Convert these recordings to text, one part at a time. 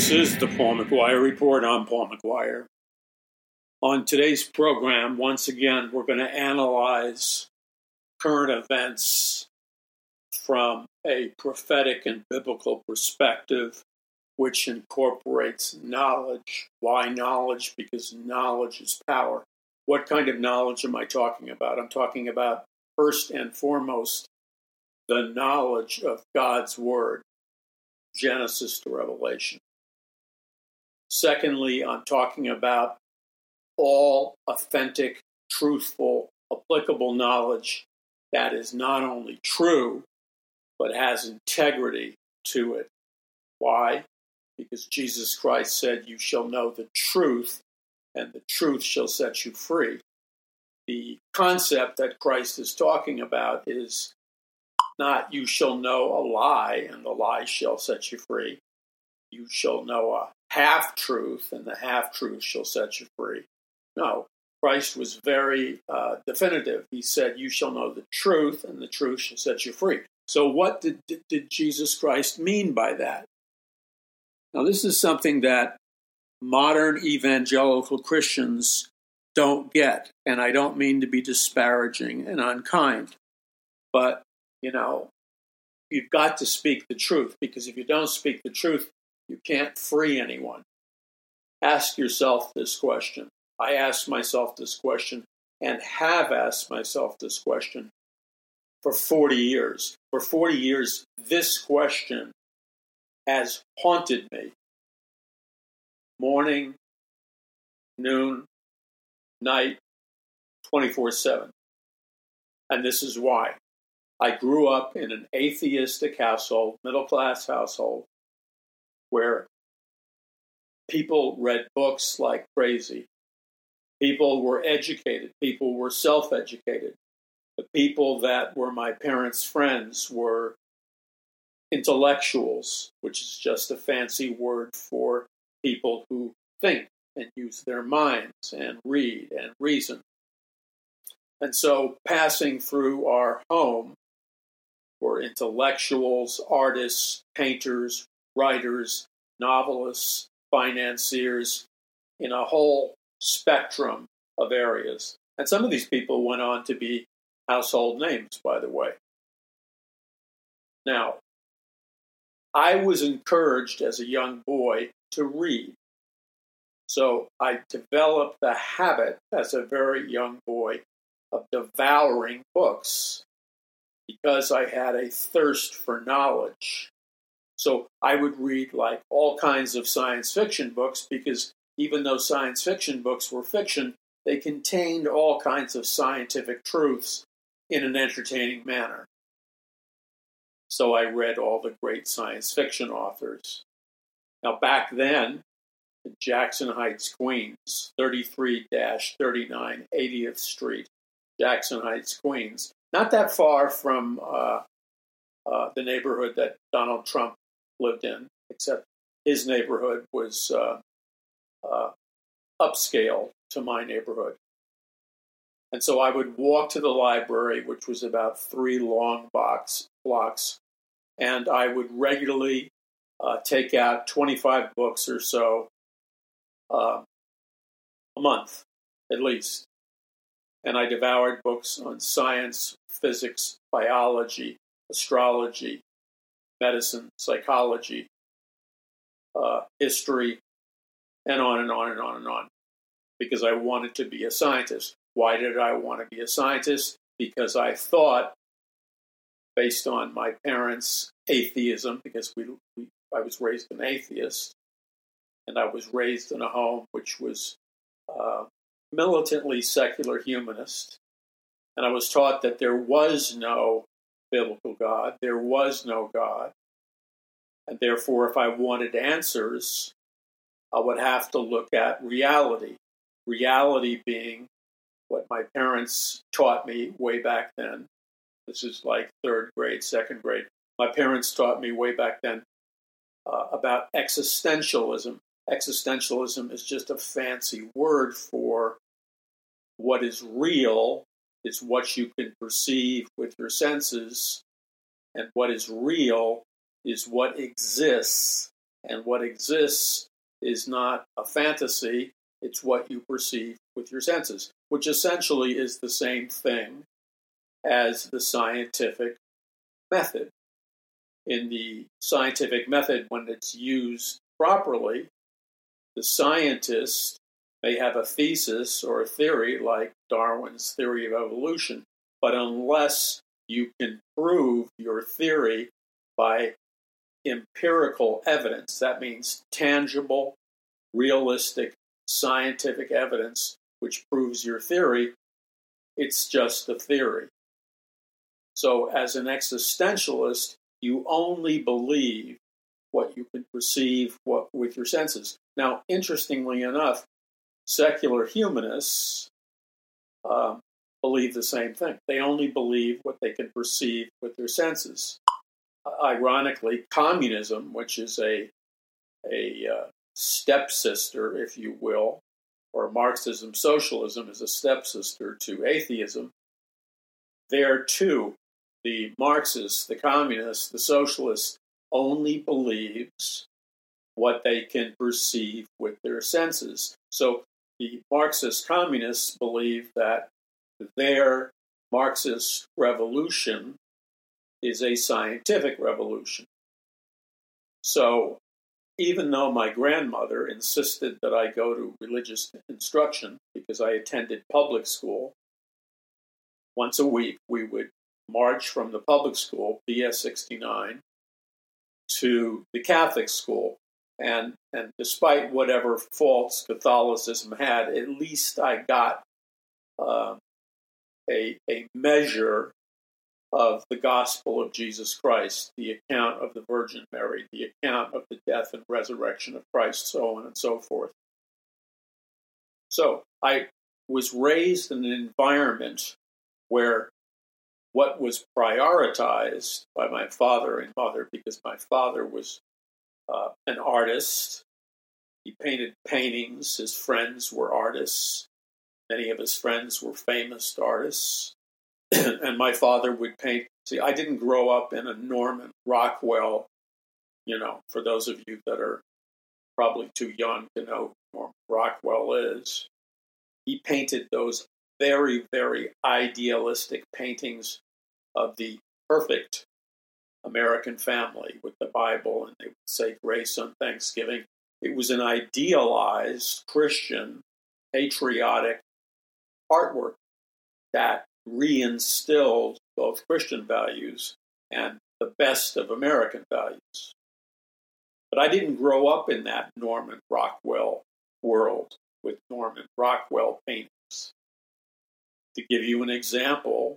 This is the Paul McGuire Report. I'm Paul McGuire. On today's program, once again, we're going to analyze current events from a prophetic and biblical perspective, which incorporates knowledge. Why knowledge? Because knowledge is power. What kind of knowledge am I talking about? I'm talking about, first and foremost, the knowledge of God's Word, Genesis to Revelation. Secondly, I'm talking about all authentic, truthful, applicable knowledge that is not only true, but has integrity to it. Why? Because Jesus Christ said, "You shall know the truth, and the truth shall set you free." The concept that Christ is talking about is not "you shall know a lie, and the lie shall set you free." You shall know a half-truth, and the half-truth shall set you free. No, Christ was very definitive. He said, "You shall know the truth, and the truth shall set you free." So what did Jesus Christ mean by that? Now, this is something that modern evangelical Christians don't get, and I don't mean to be disparaging and unkind, but, you've got to speak the truth, because if you don't speak the truth, you can't free anyone. Ask yourself this question. I asked myself this question and have asked myself this question for 40 years. For 40 years, this question has haunted me. Morning, noon, night, 24/7. And this is why. I grew up in an atheistic household, middle-class household, where people read books like crazy. People were educated. People were self-educated. The people that were my parents' friends were intellectuals, which is just a fancy word for people who think and use their minds and read and reason. And so passing through our home were intellectuals, artists, painters, writers, novelists, financiers, in a whole spectrum of areas. And some of these people went on to be household names, by the way. Now, I was encouraged as a young boy to read. So I developed the habit as a very young boy of devouring books because I had a thirst for knowledge. So I would read like all kinds of science fiction books, because even though science fiction books were fiction, they contained all kinds of scientific truths in an entertaining manner. So I read all the great science fiction authors. Now back then, in Jackson Heights, Queens, 33-39 80th Street, Jackson Heights, Queens, not that far from the neighborhood that Donald Trump lived in, except his neighborhood was upscale to my neighborhood. And so I would walk to the library, which was about 3 long blocks, and I would regularly take out 25 books or so a month, at least. And I devoured books on science, physics, biology, astrology, medicine, psychology, history, and on and on and on and on, because I wanted to be a scientist. Why did I want to be a scientist? Because I thought, based on my parents' atheism, because I was raised an atheist, and I was raised in a home which was militantly secular humanist, and I was taught that there was no biblical God, there was no God, and therefore if I wanted answers, I would have to look at reality. Reality being what my parents taught me way back then. This is like 3rd grade, 2nd grade. My parents taught me way back then about existentialism. Existentialism is just a fancy word for what is real is what you can perceive with your senses, and what is real is what exists And what exists is not a fantasy, it's what you perceive with your senses, which essentially is the same thing as the scientific method. In the scientific method, when it's used properly, the scientist may have a thesis or a theory like Darwin's theory of evolution, but unless you can prove your theory by empirical evidence, that means tangible, realistic, scientific evidence which proves your theory, it's just a theory. So as an existentialist, you only believe what you can perceive with your senses. Now, interestingly enough, secular humanists believe the same thing. They only believe what they can perceive with their senses. Ironically, communism, which is a stepsister, if you will, or Marxism, socialism is a stepsister to atheism. There too, the Marxists, the communists, the socialists only believes what they can perceive with their senses. So the Marxist communists believe that their Marxist revolution is a scientific revolution. So even though my grandmother insisted that I go to religious instruction because I attended public school, once a week we would march from the public school, PS 69, to the Catholic school. And despite whatever faults Catholicism had, at least I got a measure of the gospel of Jesus Christ, the account of the Virgin Mary, the account of the death and resurrection of Christ, so on and so forth. So I was raised in an environment where what was prioritized by my father and mother, because my father was an artist. He painted paintings. His friends were artists. Many of his friends were famous artists. And my father would paint. See, I didn't grow up in a Norman Rockwell, for those of you that are probably too young to know who Norman Rockwell is. He painted those very, very idealistic paintings of the perfect American family with the Bible, and they would say grace on Thanksgiving. It was an idealized Christian, patriotic artwork that reinstilled both Christian values and the best of American values. But I didn't grow up in that Norman Rockwell world with Norman Rockwell paintings. To give you an example,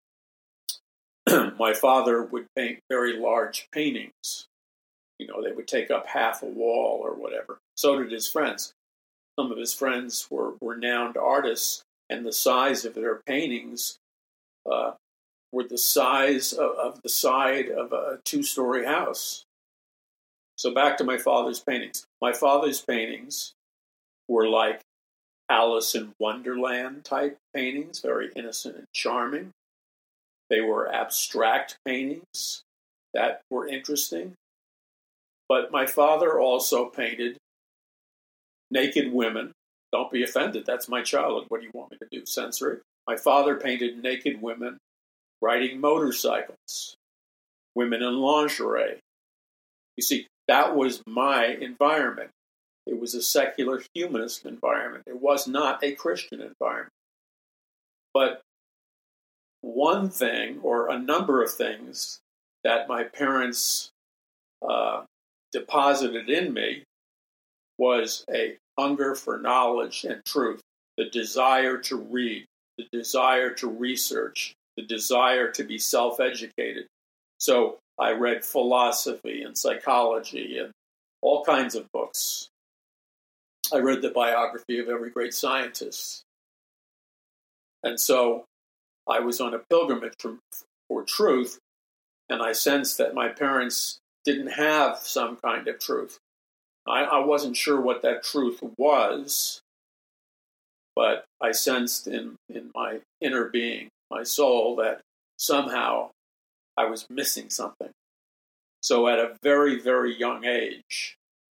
my father would paint very large paintings. They would take up half a wall or whatever. So did his friends. Some of his friends were renowned artists, and the size of their paintings were the size of the side of a two-story house. So back to my father's paintings. My father's paintings were like Alice in Wonderland type paintings, very innocent and charming. They were abstract paintings that were interesting. But my father also painted naked women. Don't be offended. That's my childhood. What do you want me to do? Censor it? My father painted naked women riding motorcycles, women in lingerie. You see, that was my environment. It was a secular humanist environment. It was not a Christian environment. But one thing, or a number of things, that my parents deposited in me was a hunger for knowledge and truth, the desire to read, the desire to research, the desire to be self-educated. So I read philosophy and psychology and all kinds of books. I read the biography of every great scientist. And so I was on a pilgrimage for truth, and I sensed that my parents didn't have some kind of truth. I wasn't sure what that truth was, but I sensed in my inner being, my soul, that somehow I was missing something. So at a very, very young age,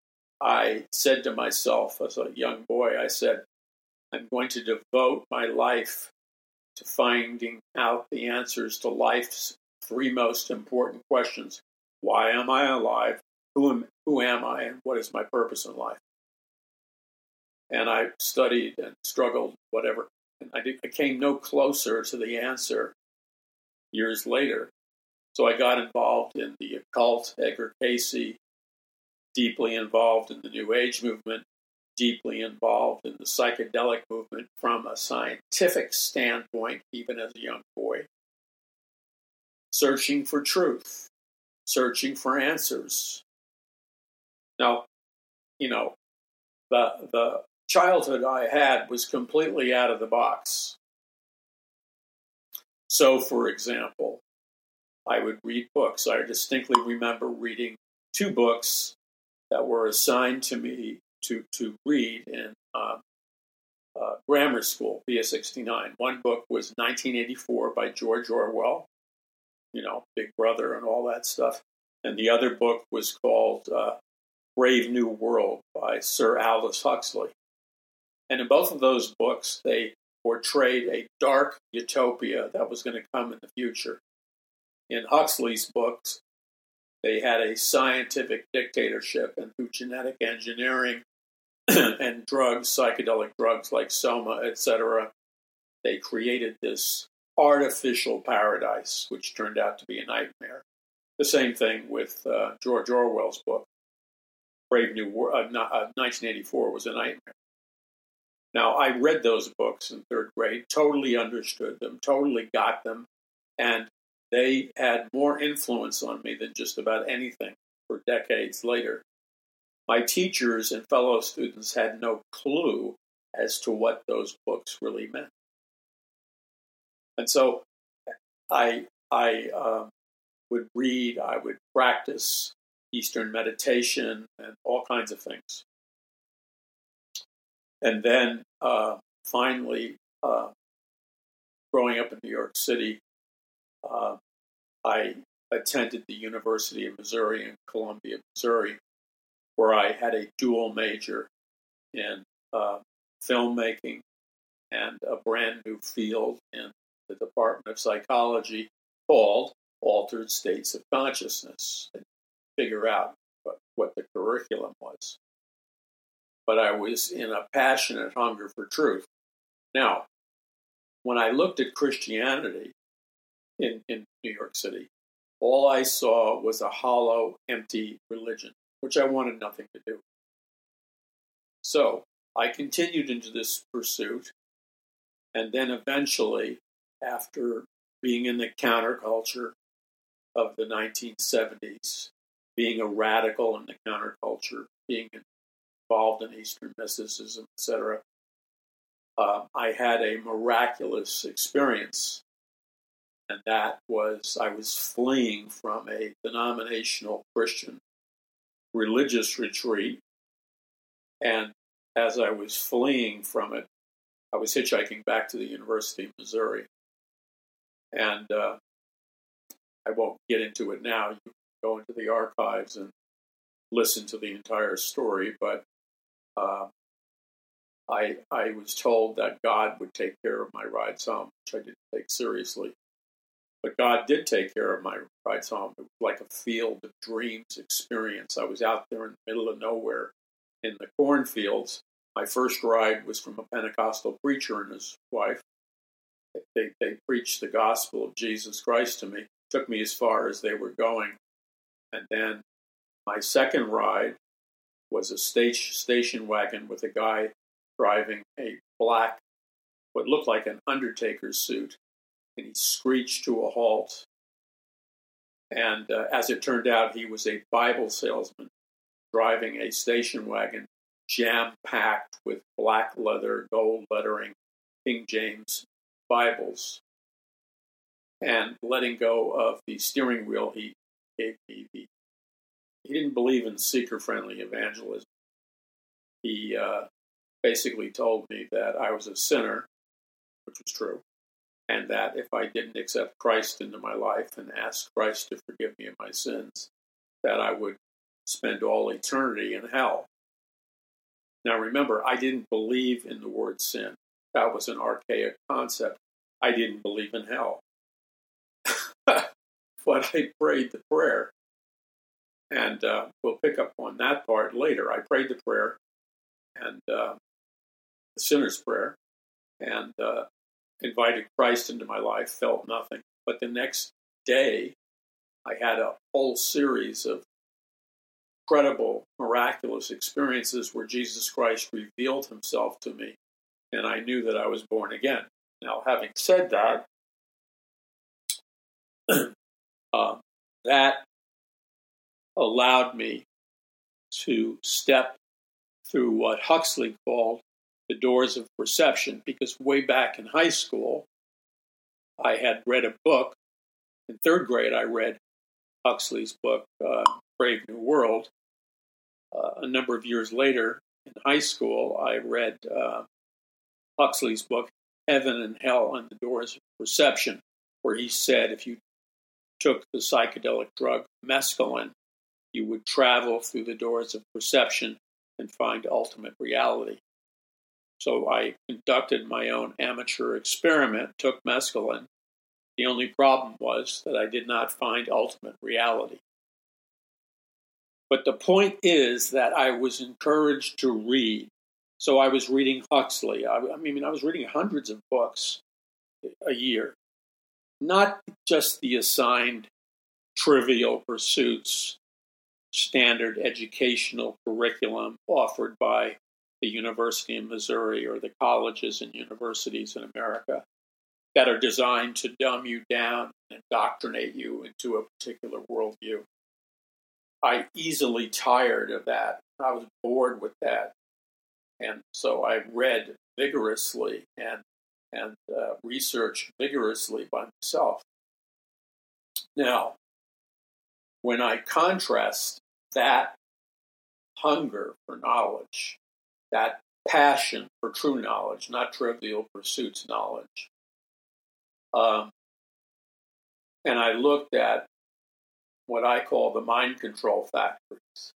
I said to myself as a young boy, I said, I'm going to devote my life to finding out the answers to life's three most important questions. Why am I alive? Who am I? And what is my purpose in life? And I studied and struggled, whatever. And I came no closer to the answer years later. So I got involved in the occult, Edgar Cayce, deeply involved in the New Age movement, deeply involved in the psychedelic movement from a scientific standpoint, even as a young boy, searching for truth, searching for answers. Now, the childhood I had was completely out of the box. So, for example, I would read books. I distinctly remember reading two books that were assigned to me to read in grammar school, via 69. One book was 1984 by George Orwell, Big Brother and all that stuff. And the other book was called Brave New World by Sir Aldous Huxley. And in both of those books, they portrayed a dark utopia that was going to come in the future. In Huxley's books, they had a scientific dictatorship, and through genetic engineering and drugs, psychedelic drugs like Soma, etc., they created this artificial paradise, which turned out to be a nightmare. The same thing with George Orwell's book. Brave New World, 1984 was a nightmare. Now, I read those books in third grade, totally understood them, totally got them, and they had more influence on me than just about anything for decades later. My teachers and fellow students had no clue as to what those books really meant. And so I would read, I would practice Eastern meditation and all kinds of things. And then finally, growing up in New York City, I attended the University of Missouri in Columbia, Missouri, where I had a dual major in filmmaking and a brand new field in the Department of Psychology called Altered States of Consciousness, and figure out what the curriculum was. But I was in a passionate hunger for truth. Now, when I looked at Christianity in New York City, all I saw was a hollow, empty religion, which I wanted nothing to do with. So I continued into this pursuit, and then eventually, after being in the counterculture of the 1970s, being a radical in the counterculture, being involved in Eastern mysticism, etc., I had a miraculous experience, and that was I was fleeing from a denominational Christian religious retreat, and as I was fleeing from it, I was hitchhiking back to the University of Missouri, and I won't get into it now. You can go into the archives and listen to the entire story, but I was told that God would take care of my rides home, which I didn't take seriously. But God did take care of my rides home. It was like a field of dreams experience. I was out there in the middle of nowhere in the cornfields. My first ride was from a Pentecostal preacher and his wife. They preached the gospel of Jesus Christ to me. Took me as far as they were going. And then my second ride was a station wagon with a guy driving a black, what looked like an undertaker's suit, and he screeched to a halt. And as it turned out, he was a Bible salesman driving a station wagon jam-packed with black leather, gold lettering, King James Bibles. And letting go of the steering wheel, he gave me he didn't believe in seeker-friendly evangelism. He basically told me that I was a sinner, which was true, and that if I didn't accept Christ into my life and ask Christ to forgive me of my sins, that I would spend all eternity in hell. Now remember, I didn't believe in the word sin. That was an archaic concept. I didn't believe in hell. But I prayed the prayer. And we'll pick up on that part later. I prayed the prayer, and the sinner's prayer, and invited Christ into my life, felt nothing. But the next day, I had a whole series of incredible, miraculous experiences where Jesus Christ revealed himself to me, and I knew that I was born again. Now, having said that, that allowed me to step through what Huxley called the doors of perception, because way back in high school, I had read a book. In third grade, I read Huxley's book, Brave New World. A number of years later, in high school, I read Huxley's book, Heaven and Hell and the Doors of Perception, where he said if you took the psychedelic drug mescaline, you would travel through the doors of perception and find ultimate reality. So I conducted my own amateur experiment, took mescaline. The only problem was that I did not find ultimate reality. But the point is that I was encouraged to read. So I was reading Huxley. I was reading hundreds of books a year. Not just the assigned trivial pursuits, standard educational curriculum offered by the University of Missouri or the colleges and universities in America that are designed to dumb you down and indoctrinate you into a particular worldview. I easily tired of that. I was bored with that. And so I read vigorously and researched vigorously by myself. Now, when I contrast that hunger for knowledge, that passion for true knowledge, not trivial pursuits knowledge, and I looked at what I call the mind control factories,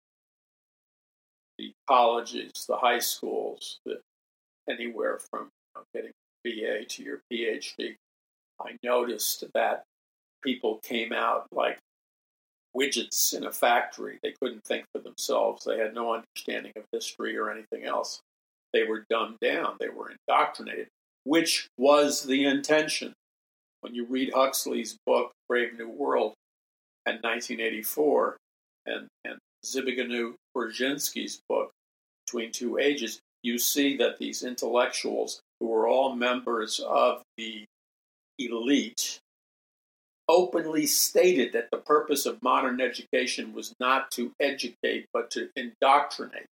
the colleges, the high schools, anywhere from getting a BA to your PhD, I noticed that people came out like widgets in a factory. They couldn't think for themselves. They had no understanding of history or anything else. They were dumbed down. They were indoctrinated, which was the intention. When you read Huxley's book, Brave New World, in 1984, and Zbigniew Brzezinski's book, Between Two Ages, you see that these intellectuals, who were all members of the elite, openly stated that the purpose of modern education was not to educate, but to indoctrinate.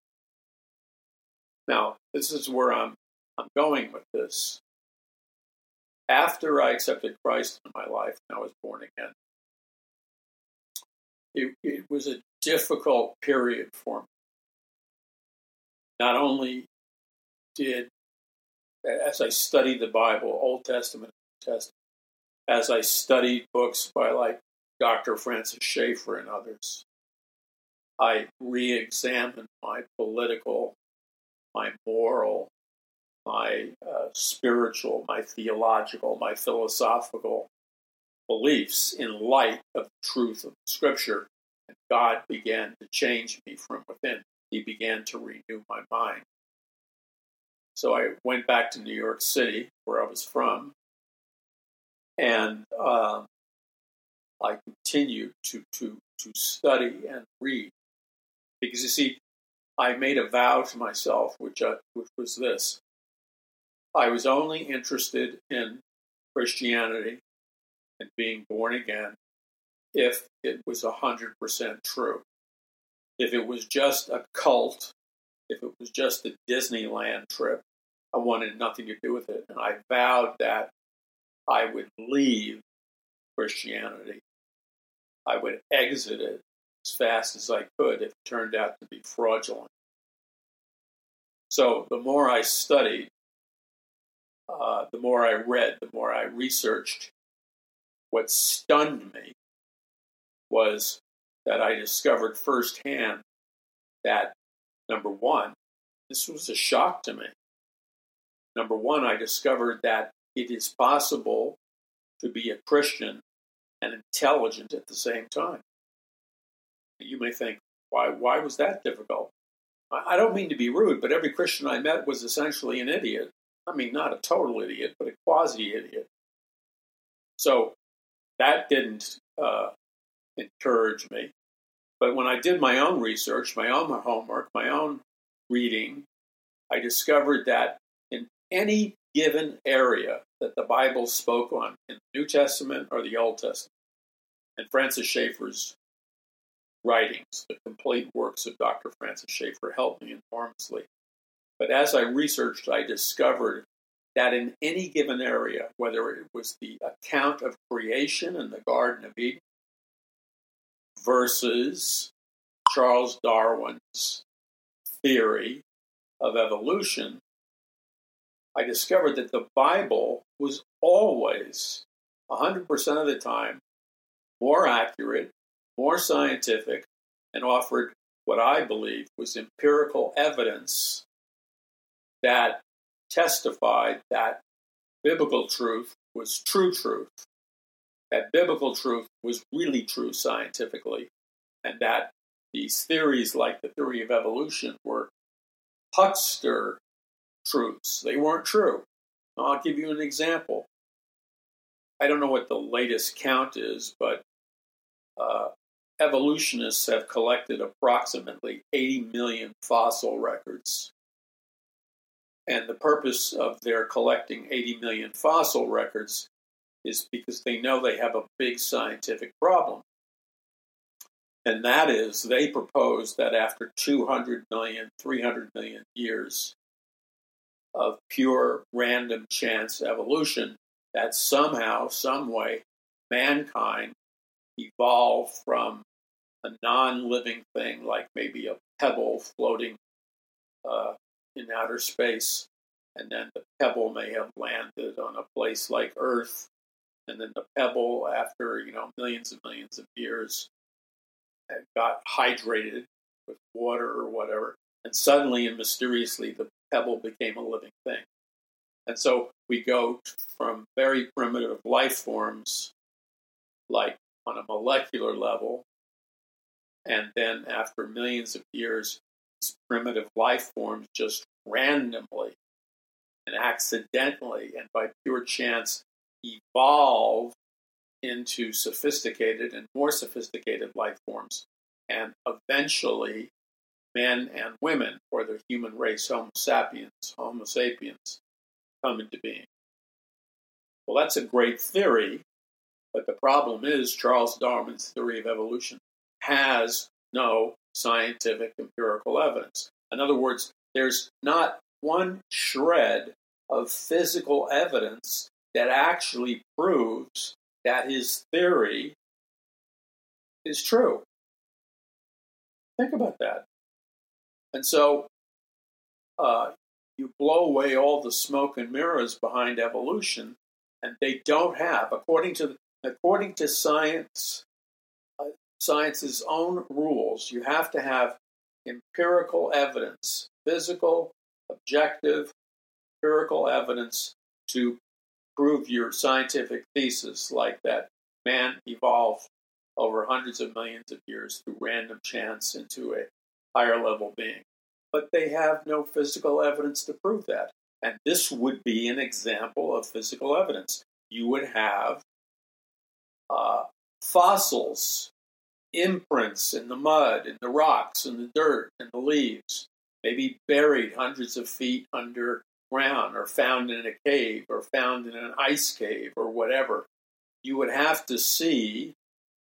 Now, this is where I'm going with this. After I accepted Christ in my life and I was born again, it was a difficult period for me. Not only did, as I studied the Bible, Old Testament and New Testament, as I studied books by like Dr. Francis Schaeffer and others, I re-examined my political, my moral, my spiritual, my theological, my philosophical beliefs in light of the truth of Scripture. And God began to change me from within. He began to renew my mind. So I went back to New York City, where I was from, and I continued to study and read. Because you see, I made a vow to myself, which was this. I was only interested in Christianity and being born again if it was 100% true. If it was just a cult, if it was just a Disneyland trip, I wanted nothing to do with it. And I vowed that I would leave Christianity. I would exit it as fast as I could if it turned out to be fraudulent. So the more I studied, the more I read, the more I researched, what stunned me was that I discovered firsthand that, number one, this was a shock to me. Number one, I discovered that it is possible to be a Christian and intelligent at the same time. You may think, why was that difficult? I don't mean to be rude, but every Christian I met was essentially an idiot. I mean, not a total idiot, but a quasi-idiot. So that didn't encourage me. But when I did my own research, my own homework, my own reading, I discovered that in any given area that the Bible spoke on, in the New Testament or the Old Testament, and Francis Schaeffer's writings, the complete works of Dr. Francis Schaeffer, helped me enormously. But as I researched, I discovered that in any given area, whether it was the account of creation in the Garden of Eden versus Charles Darwin's theory of evolution, I discovered that the Bible was always, 100% of the time, more accurate, more scientific, and offered what I believe was empirical evidence that testified that biblical truth was true truth, that biblical truth was really true scientifically, and that these theories like the theory of evolution were huckster truths. They weren't true. I'll give you an example. I don't know what the latest count is, but evolutionists have collected approximately 80 million fossil records. And the purpose of their collecting 80 million fossil records is because they know they have a big scientific problem. And that is, they propose that after 200 million, 300 million years of pure random chance evolution, that somehow, some way, mankind evolved from a non-living thing, like maybe a pebble floating in outer space, and then the pebble may have landed on a place like Earth, and then the pebble, after millions and millions of years, got hydrated with water or whatever, and suddenly and mysteriously the pebble became a living thing. And so we go from very primitive life forms, like on a molecular level, and then after millions of years, these primitive life forms just randomly and accidentally and by pure chance evolve into sophisticated and more sophisticated life forms. And eventually, men and women, or the human race, Homo sapiens, come into being. Well, that's a great theory, but the problem is Charles Darwin's theory of evolution has no scientific empirical evidence. In other words, there's not one shred of physical evidence that actually proves that his theory is true. Think about that. And so you blow away all the smoke and mirrors behind evolution, and they don't have, according to science, science's own rules, you have to have empirical evidence, physical, objective, empirical evidence to prove your scientific thesis, like that man evolved over hundreds of millions of years through random chance into a higher level being. But they have no physical evidence to prove that. And this would be an example of physical evidence. You would have fossils, imprints in the mud, in the rocks, in the dirt, in the leaves, maybe buried hundreds of feet underground, or found in a cave, or found in an ice cave, or whatever. You would have to see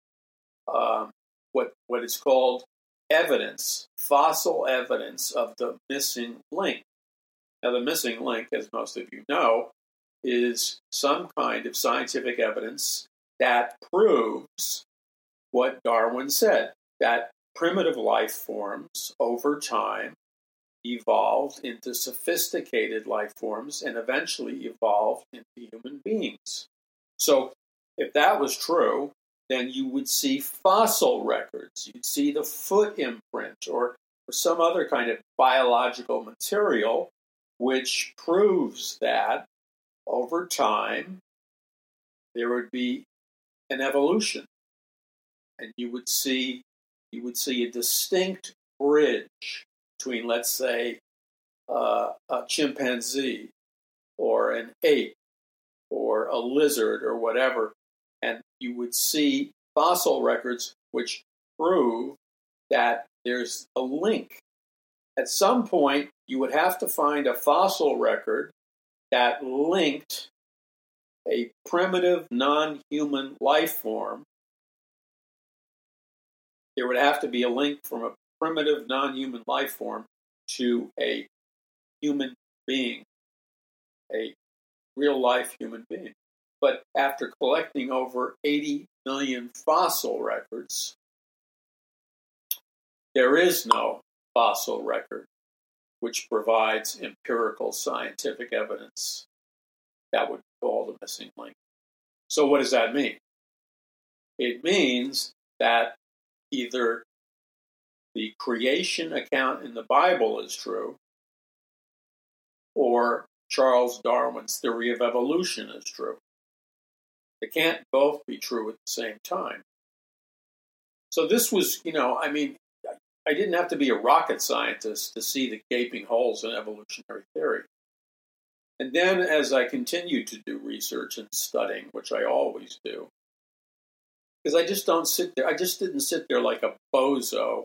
what is called evidence, fossil evidence of the missing link. Now, the missing link, as most of you know, is some kind of scientific evidence that proves what Darwin said, that primitive life forms over time evolved into sophisticated life forms and eventually evolved into human beings. So if that was true, then you would see fossil records. You'd see the foot imprint or or some other kind of biological material which proves that over time there would be an evolution, and you would see a distinct bridge between, let's say, a chimpanzee or an ape or a lizard or whatever, and you would see fossil records which prove that there's a link. At some point, you would have to find a fossil record that linked a primitive non-human life form. There would have to be a link from a primitive non-human life form to a human being, a real-life human being. But after collecting over 80 million fossil records, there is no fossil record which provides empirical scientific evidence that would be called a missing link. So what does that mean? It means that either the creation account in the Bible is true, or Charles Darwin's theory of evolution is true. They can't both be true at the same time. So this was, I didn't have to be a rocket scientist to see the gaping holes in evolutionary theory. And then as I continued to do research and studying, which I always do, because I just didn't sit there like a bozo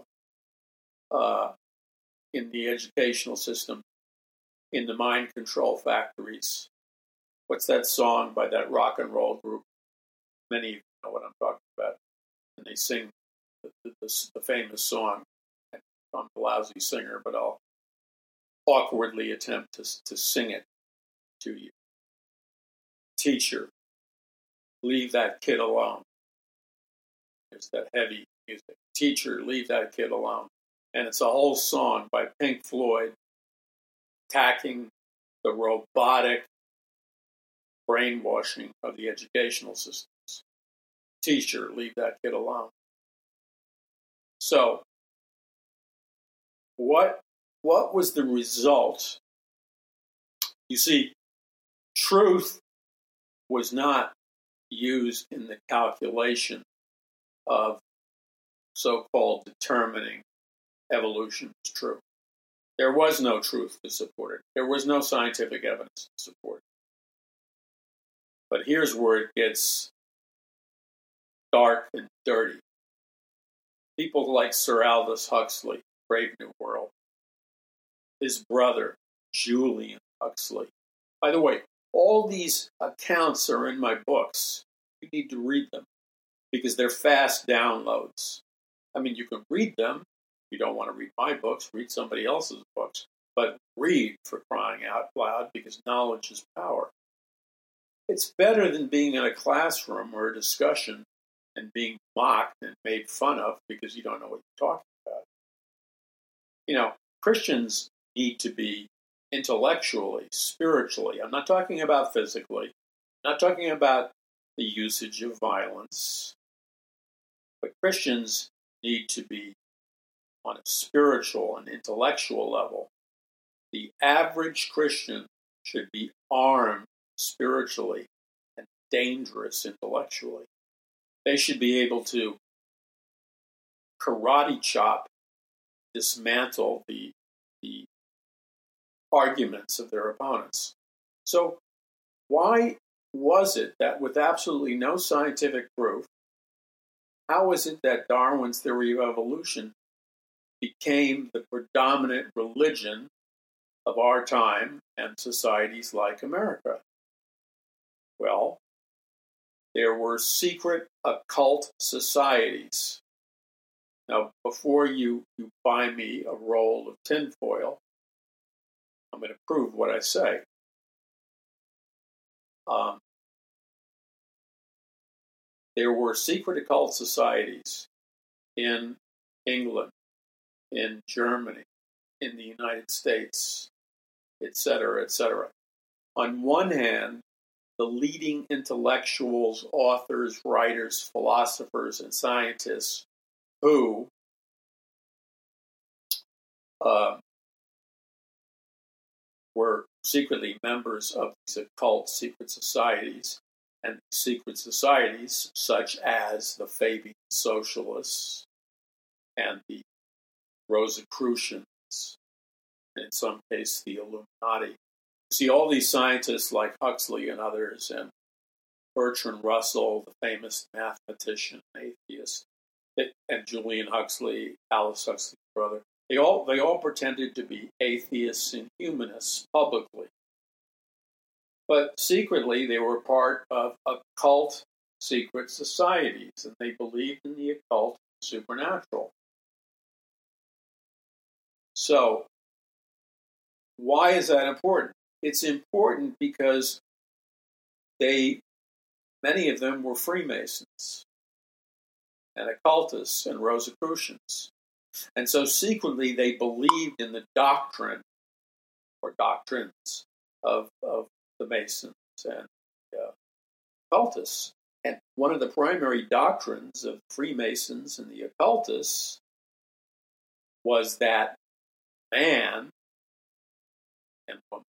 in the educational system, in the mind control factories. What's that song by that rock and roll group? Many of you know what I'm talking about. And they sing the famous song. I'm a lousy singer, but I'll awkwardly attempt to sing it to you. Teacher, leave that kid alone. There's that heavy music. Teacher, leave that kid alone. And it's a whole song by Pink Floyd attacking the robotic brainwashing of the educational systems. Teacher, leave that kid alone. So, what was the result? You see, truth was not used in the calculation of so-called determining evolution is true. There was no truth to support it. There was no scientific evidence to support it. But here's where it gets dark and dirty. People like Sir Aldous Huxley, Brave New World, his brother, Julian Huxley. By the way, all these accounts are in my books. You need to read them because they're fast downloads. I mean, you can read them. If you don't want to read my books, read somebody else's books. But read, for crying out loud, because knowledge is power. It's better than being in a classroom or a discussion and being mocked and made fun of because you don't know what you're talking about. Christians need to be intellectually, spiritually. I'm not talking about physically. I'm not talking about the usage of violence. But Christians need to be on a spiritual and intellectual level. The average Christian should be armed spiritually and dangerous intellectually. They should be able to karate chop, dismantle the arguments of their opponents. So why was it that with absolutely no scientific proof, how is it that Darwin's theory of evolution became the predominant religion of our time and societies like America? Well, there were secret occult societies. Now, before you buy me a roll of tinfoil, I'm going to prove what I say. There were secret occult societies in England, in Germany, in the United States, etc., etc. On one hand, the leading intellectuals, authors, writers, philosophers, and scientists who uh, were secretly members of these occult secret societies. And secret societies such as the Fabian Socialists and the Rosicrucians, and in some cases the Illuminati. See, all these scientists like Huxley and others, and Bertrand Russell, the famous mathematician, atheist, and Julian Huxley, Aldous Huxley's brother, they all pretended to be atheists and humanists publicly. But secretly, they were part of occult secret societies, and they believed in the occult and supernatural. So, why is that important? It's important because many of them were Freemasons and occultists and Rosicrucians. And so secretly they believed in the doctrine or doctrines of the Masons and occultists. And one of the primary doctrines of Freemasons and the occultists was that man and woman,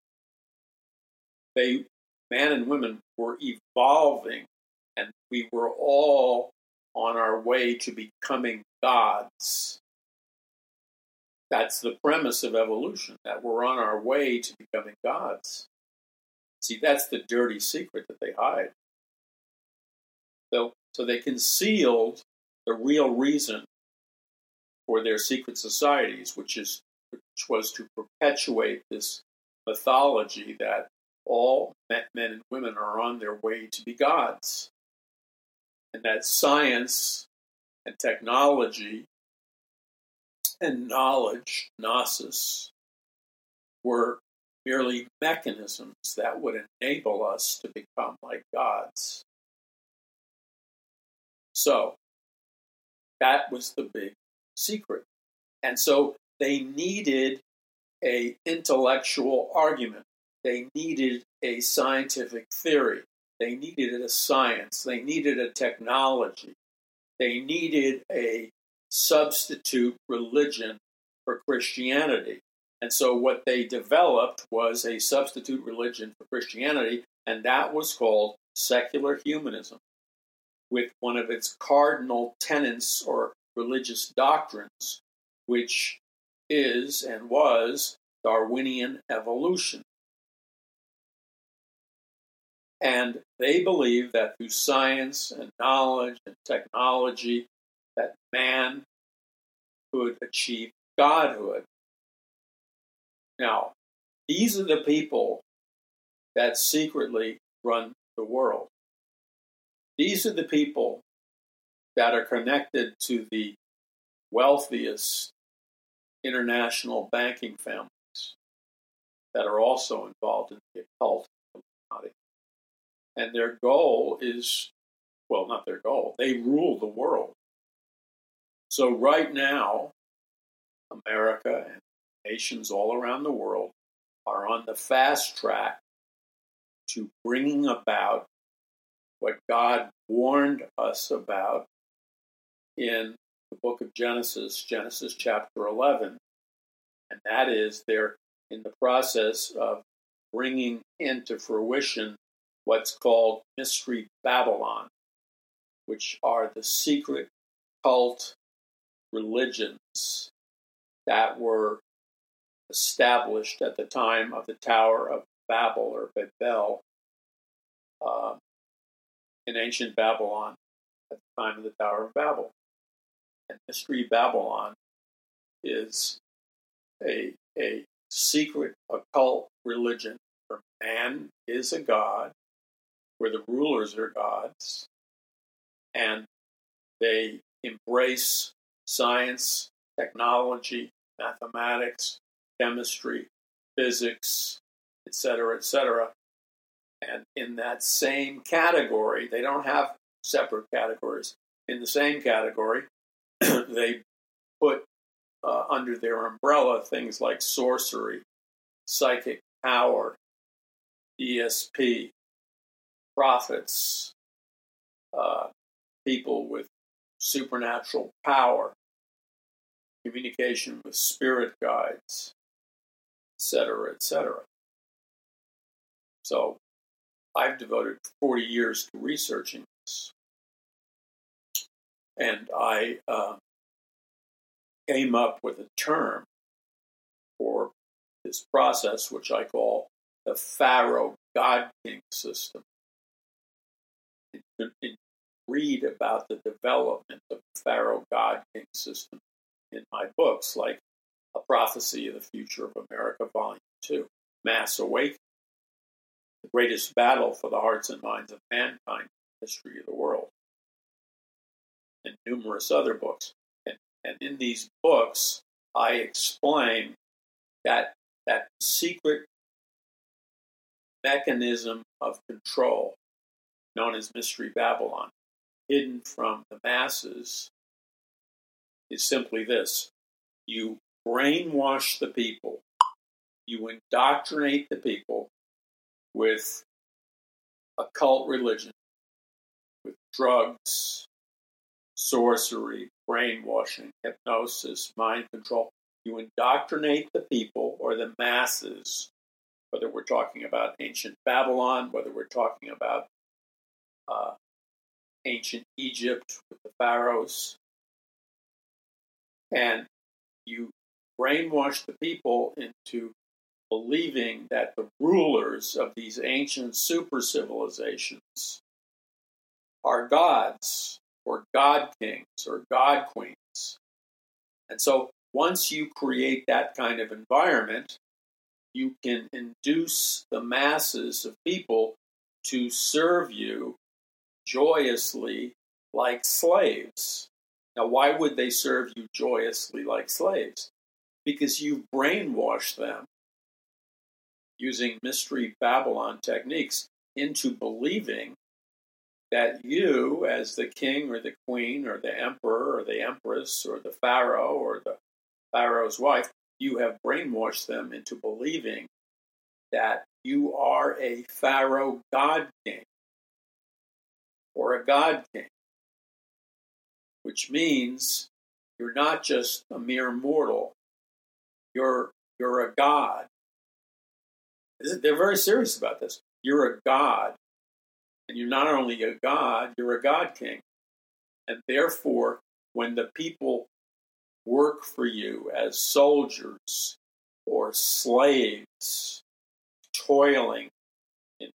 man and women were evolving, and we were all on our way to becoming gods. That's the premise of evolution, that we're on our way to becoming gods. See, that's the dirty secret that they hide. So they concealed the real reason for their secret societies, which was to perpetuate this mythology that all men and women are on their way to be gods, and that science and technology and knowledge, gnosis, were merely mechanisms that would enable us to become like gods. So that was the big secret. And so they needed an intellectual argument. They needed a scientific theory. They needed a science. They needed a technology. They needed a substitute religion for Christianity. And so what they developed was a substitute religion for Christianity, and that was called secular humanism, with one of its cardinal tenets or religious doctrines, which is and was Darwinian evolution. And they believe that through science and knowledge and technology, that man could achieve godhood. Now, these are the people that secretly run the world. These are the people that are connected to the wealthiest international banking families that are also involved in the occult. And their goal is, well, not their goal, they rule the world. So right now, America and nations all around the world are on the fast track to bringing about what God warned us about in the book of Genesis, Genesis chapter 11. And that is they're in the process of bringing into fruition what's called Mystery Babylon, which are the secret cult religions that were established at the time of the Tower of Babel or Babel in ancient Babylon at the time of the Tower of Babel. And Mystery Babylon is a secret occult religion where man is a god, where the rulers are gods, and they embrace science, technology, mathematics, chemistry, physics, etc., etc. And in that same category, they don't have separate categories. In the same category, they put under their umbrella things like sorcery, psychic power, ESP, prophets, people with supernatural power, communication with spirit guides, etc., etc. So I've devoted 40 years to researching this. And I came up with a term for this process, which I call the Pharaoh God King system. You can read about the development of the Pharaoh God King system in my books, like A Prophecy of the Future of America, Volume 2, Mass Awakening, The Greatest Battle for the Hearts and Minds of Mankind in the History of the World, and numerous other books. And in these books, I explain that secret mechanism of control known as Mystery Babylon, hidden from the masses, is simply this. You brainwash the people. You indoctrinate the people with occult religion, with drugs, sorcery, brainwashing, hypnosis, mind control. You indoctrinate the people or the masses, whether we're talking about ancient Babylon, whether we're talking about ancient Egypt with the pharaohs, and you brainwash the people into believing that the rulers of these ancient super civilizations are gods or god kings or god queens. And so once you create that kind of environment, you can induce the masses of people to serve you joyously like slaves. Now, why would they serve you joyously like slaves? Because you brainwashed them using Mystery Babylon techniques into believing that you, as the king or the queen or the emperor or the empress or the pharaoh or the pharaoh's wife, you have brainwashed them into believing that you are a pharaoh god king or a god king, which means you're not just a mere mortal, you're a god. They're very serious about this. You're a god, and you're not only a god, you're a god king. And therefore, when the people work for you as soldiers or slaves, toiling in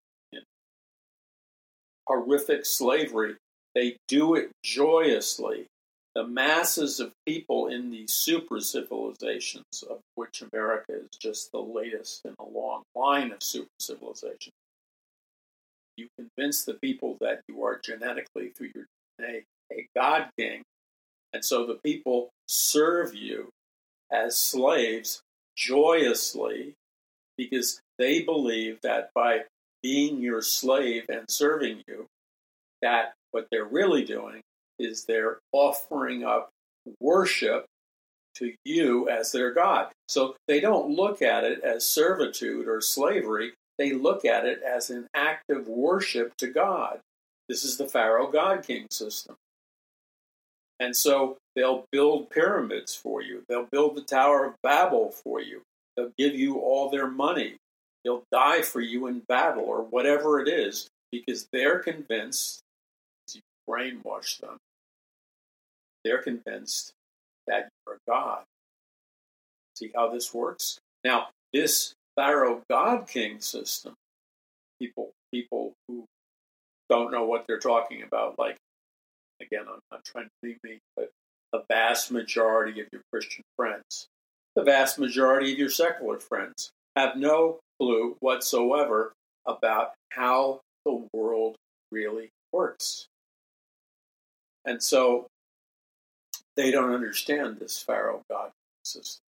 horrific slavery, they do it joyously. The masses of people in these super civilizations, of which America is just the latest in a long line of super civilizations, you convince the people that you are genetically, through your DNA, a god king, and so the people serve you as slaves joyously because they believe that by being your slave and serving you, that what they're really doing is they're offering up worship to you as their God. So they don't look at it as servitude or slavery. They look at it as an act of worship to God. This is the Pharaoh God King system. And so they'll build pyramids for you. They'll build the Tower of Babel for you. They'll give you all their money. They'll die for you in battle or whatever it is because they're convinced, you brainwash them, they're convinced that you're a god. See how this works? Now, this Pharaoh God King system, people who don't know what they're talking about, like, again, I'm not trying to be mean, but the vast majority of your Christian friends, the vast majority of your secular friends have no clue whatsoever about how the world really works. And so they don't understand this Pharaoh God system.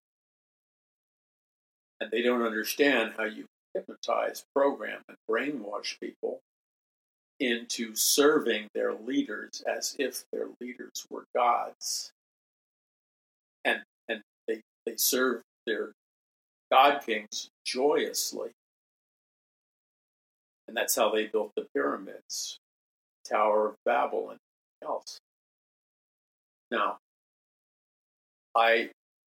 And they don't understand how you hypnotize, program, and brainwash people into serving their leaders as if their leaders were gods. And they serve their God kings joyously. And that's how they built the pyramids, Tower of Babel, and else. Now, I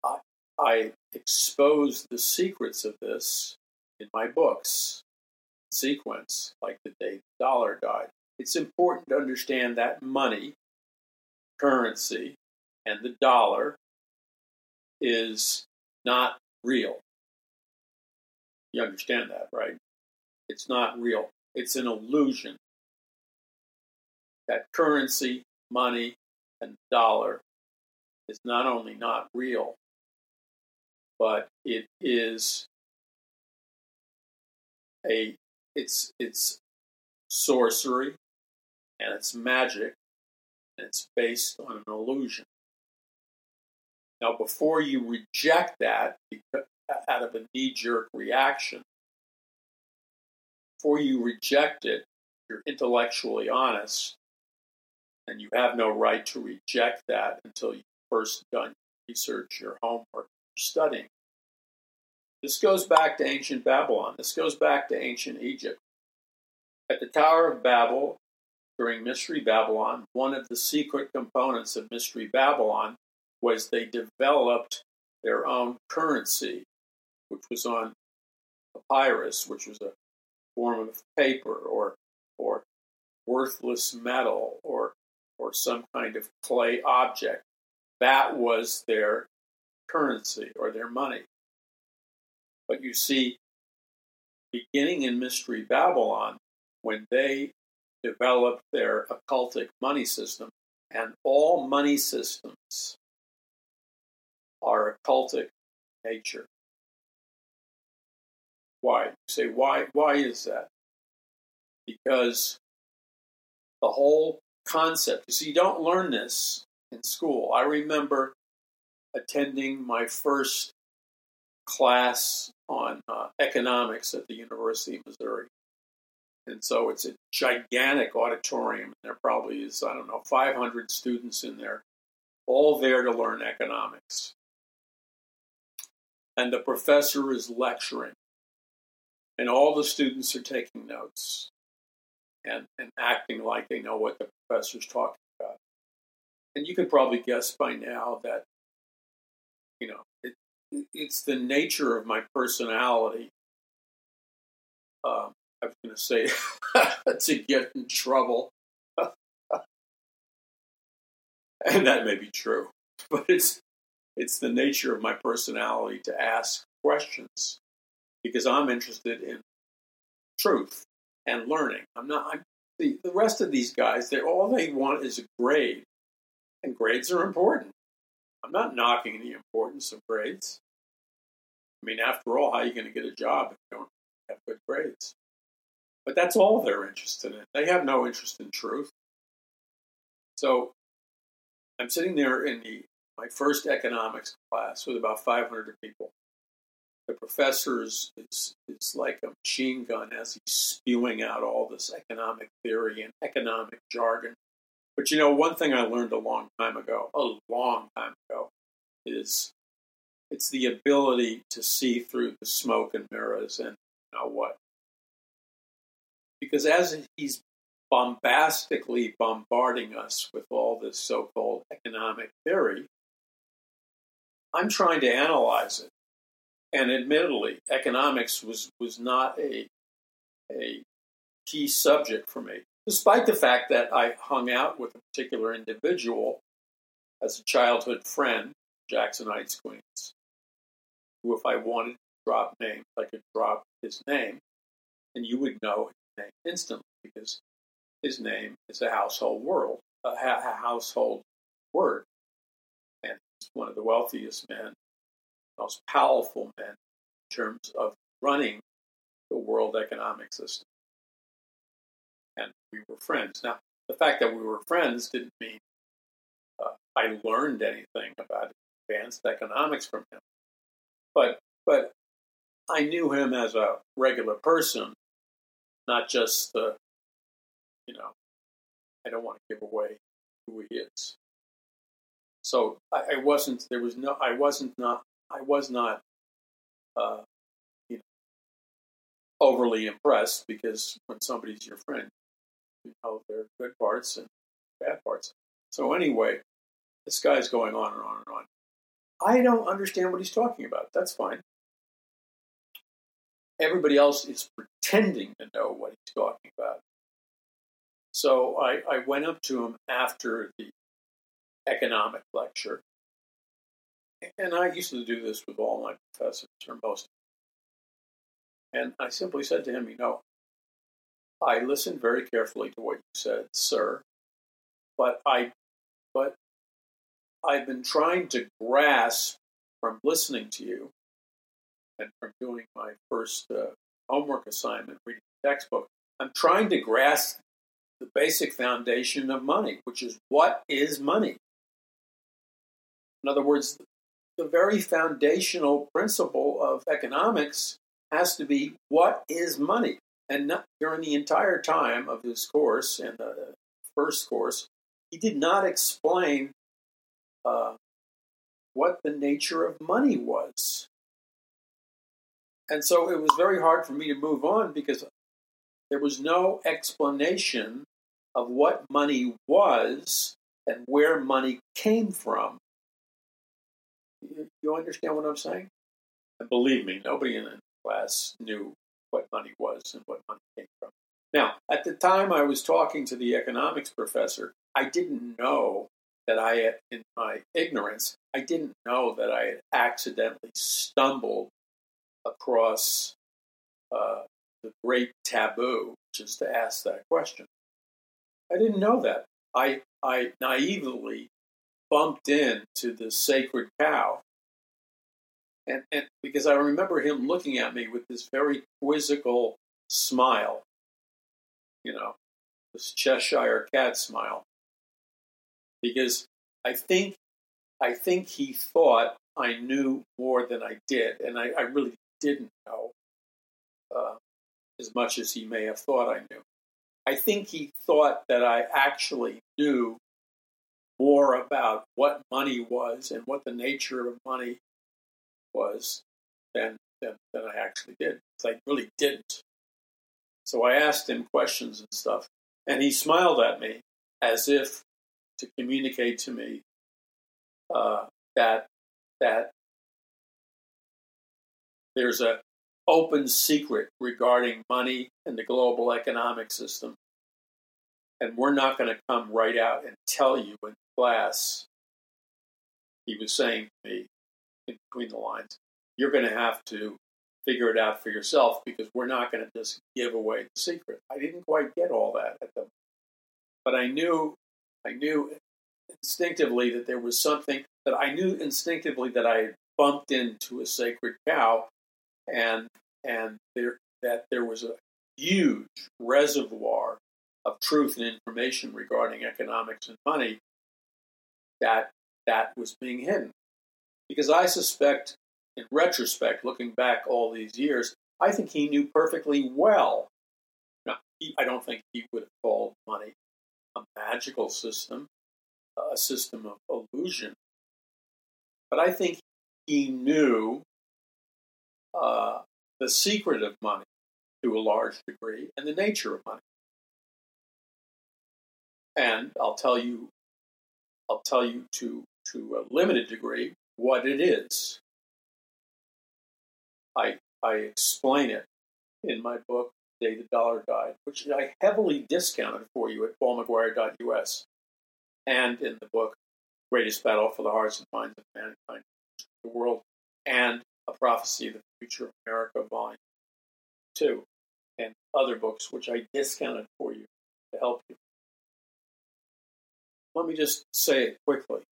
I expose the secrets of this in my books, Sequence, like The Day the Dollar Died. It's important to understand that money, currency, and the dollar is not real. You understand that, right? It's not real. It's an illusion. That currency, money, and dollar is not only not real, but it is it's sorcery and it's magic and it's based on an illusion. Now, before you reject that out of a knee-jerk reaction, before you reject it, you're intellectually honest, and you have no right to reject that until you've first done research, your homework, your studying. This goes back to ancient Babylon. This goes back to ancient Egypt. At the Tower of Babel, during Mystery Babylon, one of the secret components of Mystery Babylon was they developed their own currency, which was on papyrus, which was a form of paper or worthless metal or some kind of clay object. That was their currency or their money. But you see, beginning in Mystery Babylon, when they developed their occultic money system, and all money systems are occultic in nature. Why? You say, why is that? Because the whole concept, you see, you don't learn this in school. I remember attending my first class on economics at the University of Missouri. And so it's a gigantic auditorium. There probably is, 500 students in there, all there to learn economics. And the professor is lecturing. And all the students are taking notes and acting like they know what the professor's talking about. And you can probably guess by now that, it's the nature of my personality. I was going to say to get in trouble. And that may be true. But it's the nature of my personality to ask questions because I'm interested in truth and learning. The rest of these guys, all they want is a grade. And grades are important. I'm not knocking the importance of grades. I mean, after all, how are you going to get a job if you don't have good grades? But that's all they're interested in. They have no interest in truth. So I'm sitting there in my first economics class with about 500 people. The professor is like a machine gun as he's spewing out all this economic theory and economic jargon. But one thing I learned a long time ago, is it's the ability to see through the smoke and mirrors and what. Because as he's bombastically bombarding us with all this so-called economic theory, I'm trying to analyze it. And admittedly, economics was not a key subject for me, despite the fact that I hung out with a particular individual as a childhood friend, Jackson Heights, Queens, who if I wanted to drop names, I could drop his name, and you would know his name instantly because his name is a household household word. And he's one of the wealthiest men, most powerful men in terms of running the world economic system. And we were friends. Now, the fact that we were friends didn't mean I learned anything about advanced economics from him. But I knew him as a regular person, not just I don't want to give away who he is. So I was not overly impressed because when somebody's your friend, there are good parts and bad parts. So anyway, this guy's going on and on and on. I don't understand what he's talking about. That's fine. Everybody else is pretending to know what he's talking about. So I went up to him after the economic lecture, and I used to do this with all my professors, or most. And I simply said to him, I listened very carefully to what you said, sir, but I've been trying to grasp from listening to you and from doing my first homework assignment, reading the textbook. I'm trying to grasp the basic foundation of money, which is, what is money? In other words, the very foundational principle of economics has to be, what is money? And not, during the entire time of his course, and the first course, he did not explain what the nature of money was. And so it was very hard for me to move on, because there was no explanation of what money was and where money came from. You understand what I'm saying? And believe me, nobody in the class knew what money was and what money came from. Now, at the time I was talking to the economics professor, I didn't know that in my ignorance, I didn't know that I had accidentally stumbled across the great taboo, which is to ask that question. I didn't know that. I naively bumped into the sacred cow. And because I remember him looking at me with this very quizzical smile, this Cheshire cat smile. Because I think he thought I knew more than I did, and I really didn't know as much as he may have thought I knew. I think he thought that I actually knew more about what money was and what the nature of money was than I actually did. Because I really didn't. So I asked him questions and stuff, and he smiled at me as if to communicate to me that there's an open secret regarding money and the global economic system, and we're not going to come right out and tell you in class. He was saying to me, in between the lines, you're going to have to figure it out for yourself, because we're not going to just give away the secret. I didn't quite get all that at the moment, but I knew instinctively that there was something that I knew instinctively, that I had bumped into a sacred cow, and that there was a huge reservoir of truth and information regarding economics and money that was being hidden. Because I suspect, in retrospect, looking back all these years, I think he knew perfectly well. Now, I don't think he would have called money a magical system, a system of illusion. But I think he knew the secret of money to a large degree, and the nature of money. And I'll tell you to a limited degree what it is. I explain it in my book, Day the Dollar Guide, which I heavily discounted for you at paulmcguire.us, and in the book, Greatest Battle for the Hearts and Minds of Mankind, the World, and A Prophecy of the Future of America, Volume 2, and other books which I discounted for you to help you. Let me just say it quickly.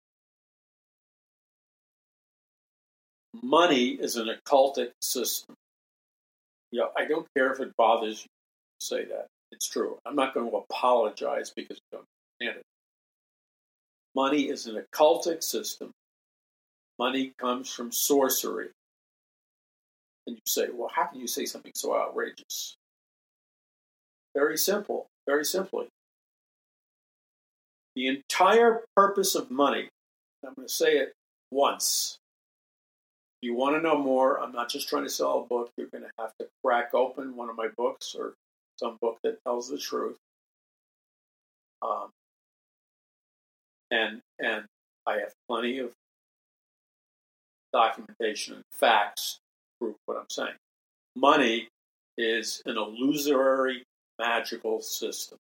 Money is an occultic system. I don't care if it bothers you to say that. It's true. I'm not going to apologize because you don't understand it. Money is an occultic system. Money comes from sorcery. And you say, well, how can you say something so outrageous? Very simple. Very simply. The entire purpose of money, I'm going to say it once. If you want to know more, I'm not just trying to sell a book. You're going to have to crack open one of my books, or some book that tells the truth. And I have plenty of documentation and facts to prove what I'm saying. Money is an illusory, magical system.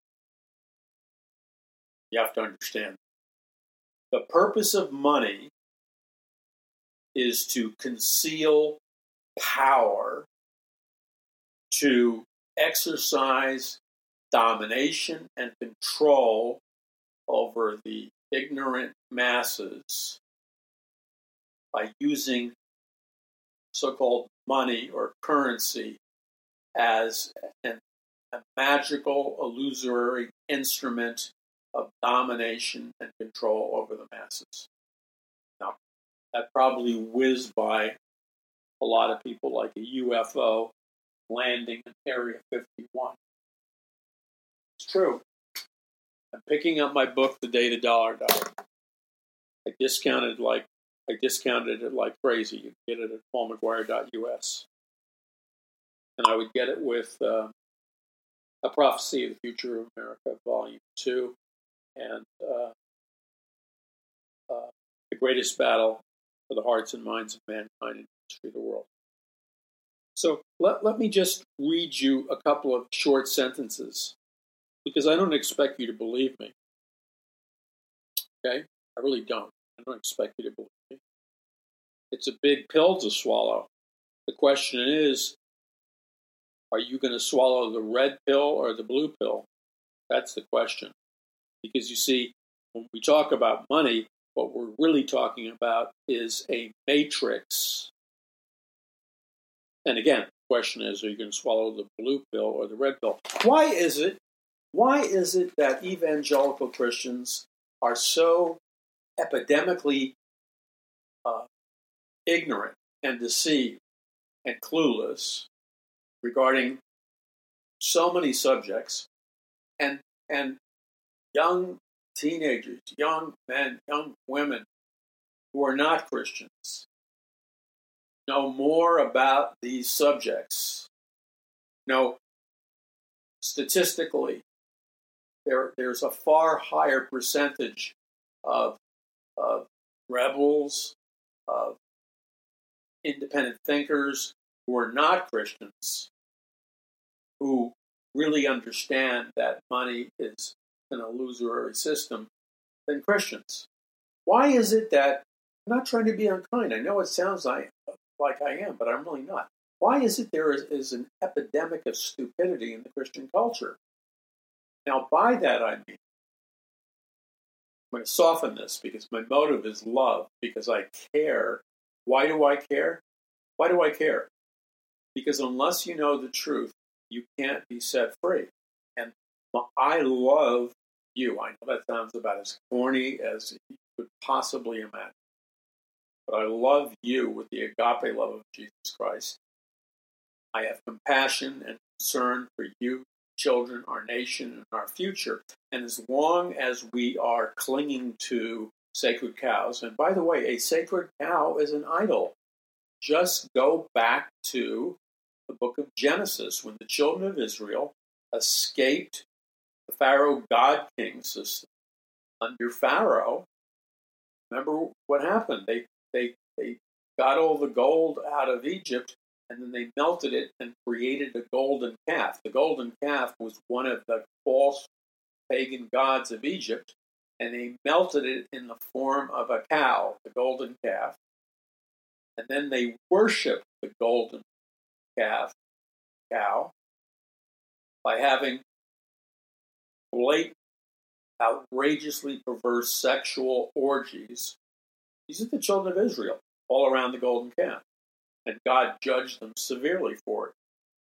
You have to understand. The purpose of money is to conceal power, to exercise domination and control over the ignorant masses by using so-called money or currency as a magical, illusory instrument of domination and control over the masses. Now, that probably whizzed by a lot of people like a UFO landing in Area 51. It's true. I'm picking up my book, The Day the Dollar Died. I discounted it like crazy. You can get it at paulmcguire.us. And I would get it with A Prophecy of the Future of America, Volume 2, and The Greatest Battle for the Hearts and Minds of Mankind in the History of the World. So let me just read you a couple of short sentences, because I don't expect you to believe me. Okay? I really don't. I don't expect you to believe me. It's a big pill to swallow. The question is, are you going to swallow the red pill or the blue pill? That's the question. Because you see, when we talk about money, what we're really talking about is a matrix. And again, the question is, are you going to swallow the blue pill or the red pill? Why is it that evangelical Christians are so epidemically ignorant and deceived and clueless regarding so many subjects, and young teenagers, young men, young women who are not Christians know more about these subjects? Statistically, there's a far higher percentage of rebels, of independent thinkers who are not Christians, who really understand that money is an illusory system, than Christians. Why is it that, I'm not trying to be unkind, I know it sounds like I am, but I'm really not. Why is it there is an epidemic of stupidity in the Christian culture? Now, by that I mean, I'm going to soften this because my motive is love, because I care. Why do I care? Why do I care? Because unless you know the truth, you can't be set free. And I love you. I know that sounds about as corny as you could possibly imagine. But I love you with the agape love of Jesus Christ. I have compassion and concern for you, children, our nation, and our future. And as long as we are clinging to sacred cows, and by the way, a sacred cow is an idol. Just go back to the book of Genesis, when the children of Israel escaped the Pharaoh God-King system. Under Pharaoh, remember what happened? They got all the gold out of Egypt, and then they melted it and created a golden calf. The golden calf was one of the false pagan gods of Egypt, and they melted it in the form of a cow, the golden calf. And then they worshiped the golden cow, by having blatant, outrageously perverse sexual orgies. These are the children of Israel, all around the golden calf. And God judged them severely for it.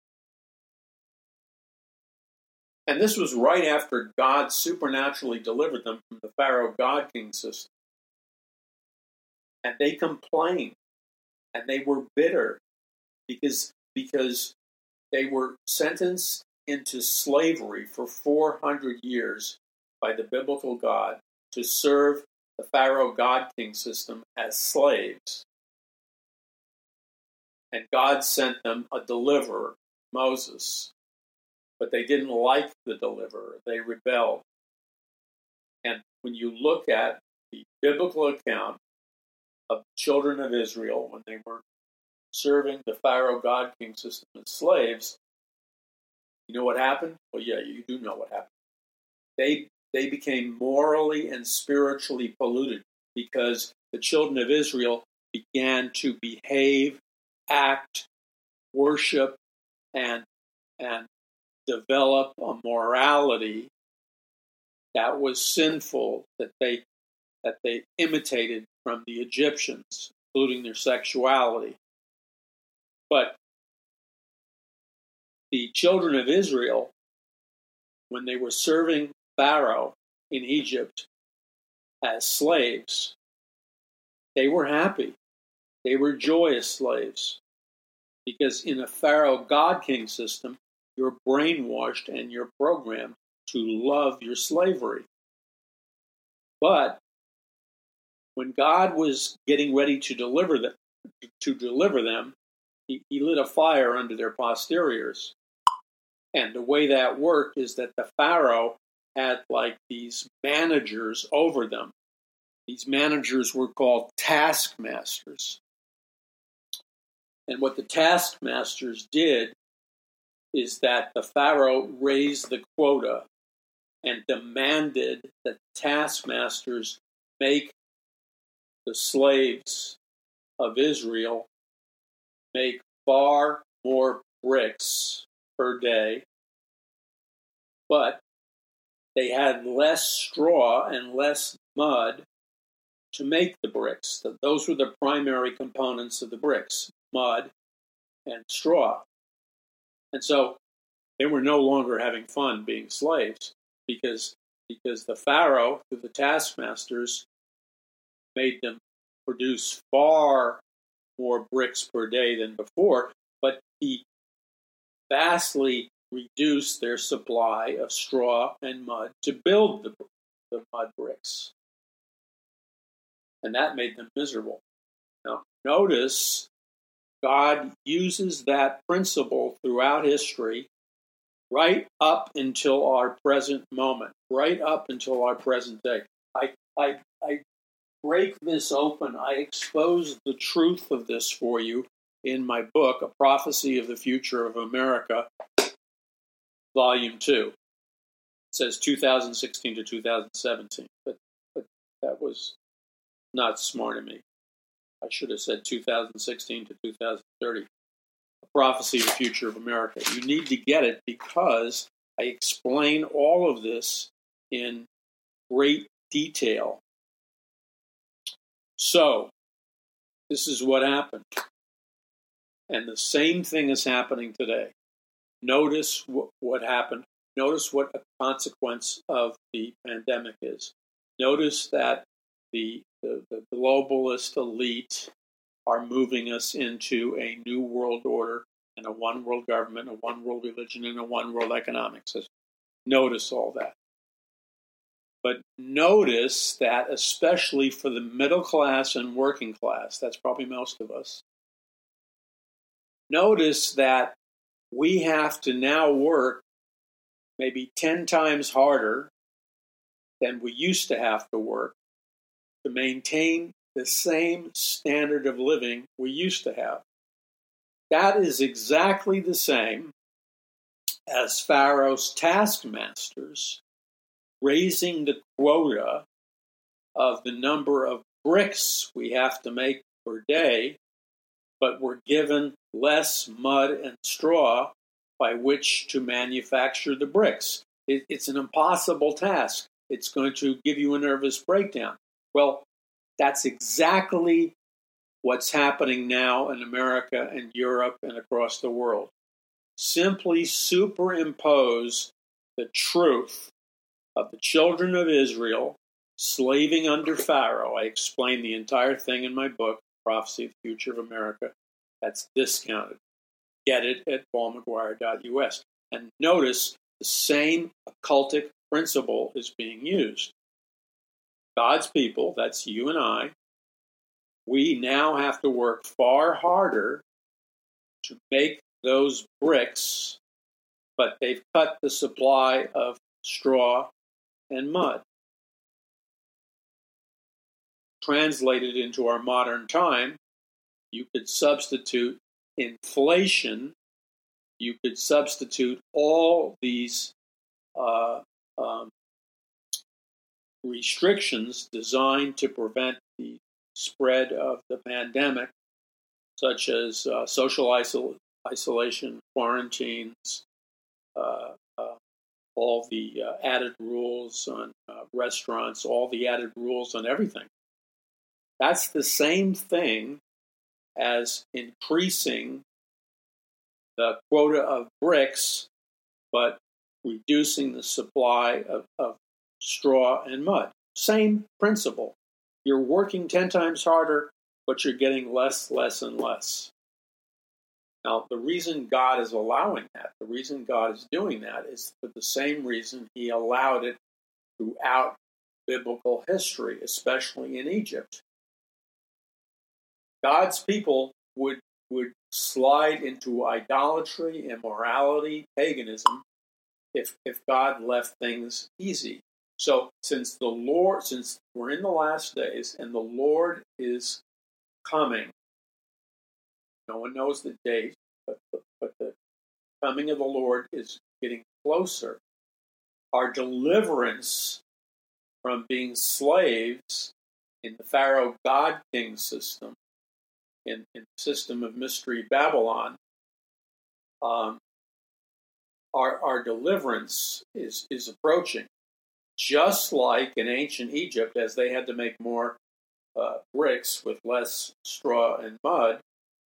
And this was right after God supernaturally delivered them from the Pharaoh God-King system. And they complained, and they were bitter, because they were sentenced into slavery for 400 years by the biblical God to serve the Pharaoh God-King system as slaves. And God sent them a deliverer, Moses. But they didn't like the deliverer. They rebelled. And when you look at the biblical account of the children of Israel when they were serving the Pharaoh God King system as slaves. You know what happened? Well, yeah, you do know what happened. They became morally and spiritually polluted because the children of Israel began to behave, act, worship, and develop a morality that was sinful, that they imitated from the Egyptians, including their sexuality. But the children of Israel, when they were serving Pharaoh in Egypt as slaves, they were happy. They were joyous slaves. Because in a Pharaoh God King system, you're brainwashed and you're programmed to love your slavery. But when God was getting ready to deliver them, he lit a fire under their posteriors. And the way that worked is that the Pharaoh had like these managers over them. These managers were called taskmasters. And what the taskmasters did is that the Pharaoh raised the quota and demanded that the taskmasters make the slaves of Israel make far more bricks per day, but they had less straw and less mud to make the bricks. Those were the primary components of the bricks, mud and straw. And so they were no longer having fun being slaves because the Pharaoh, through the taskmasters, made them produce far more bricks per day than before, but he vastly reduced their supply of straw and mud to build the mud bricks. And that made them miserable. Now, notice God uses that principle throughout history right up until our present moment, right up until our present day. I break this open. I expose the truth of this for you in my book, A Prophecy of the Future of America, Volume 2. It says 2016 to 2017, but that was not smart of me. I should have said 2016 to 2030. A Prophecy of the Future of America. You need to get it because I explain all of this in great detail. So, this is what happened. And the same thing is happening today. Notice what happened. Notice what a consequence of the pandemic is. Notice that the globalist elite are moving us into a new world order and a one world government, a one world religion, and a one world economic system. Notice all that. But notice that especially for the middle class and working class, that's probably most of us, notice that we have to now work maybe 10 times harder than we used to have to work to maintain the same standard of living we used to have. That is exactly the same as Pharaoh's taskmasters raising the quota of the number of bricks we have to make per day, but we're given less mud and straw by which to manufacture the bricks. It's an impossible task. It's going to give you a nervous breakdown. Well, that's exactly what's happening now in America and Europe and across the world. Simply superimpose the truth of the children of Israel slaving under Pharaoh. I explain the entire thing in my book, Prophecy of the Future of America. That's discounted. Get it at paulmcguire.us. And notice the same occultic principle is being used. God's people, that's you and I, we now have to work far harder to make those bricks, but they've cut the supply of straw and mud. translated into our modern time, you could substitute inflation. You could substitute all these restrictions designed to prevent the spread of the pandemic, such as social isolation, quarantines, all the added rules on restaurants, all the added rules on everything. That's the same thing as increasing the quota of bricks, but reducing the supply of straw and mud. Same principle. You're working 10 times harder, but you're getting less, and less. Now, the reason God is allowing that, the reason God is doing that, is for the same reason he allowed it throughout biblical history, especially in Egypt. God's people would slide into idolatry, immorality, paganism, if God left things easy. So since we're in the last days and the Lord is coming, no one knows the date, but the coming of the Lord is getting closer. Our deliverance from being slaves in the Pharaoh God-King system, in the system of Mystery Babylon, our deliverance is approaching. Just like in ancient Egypt, as they had to make more bricks with less straw and mud,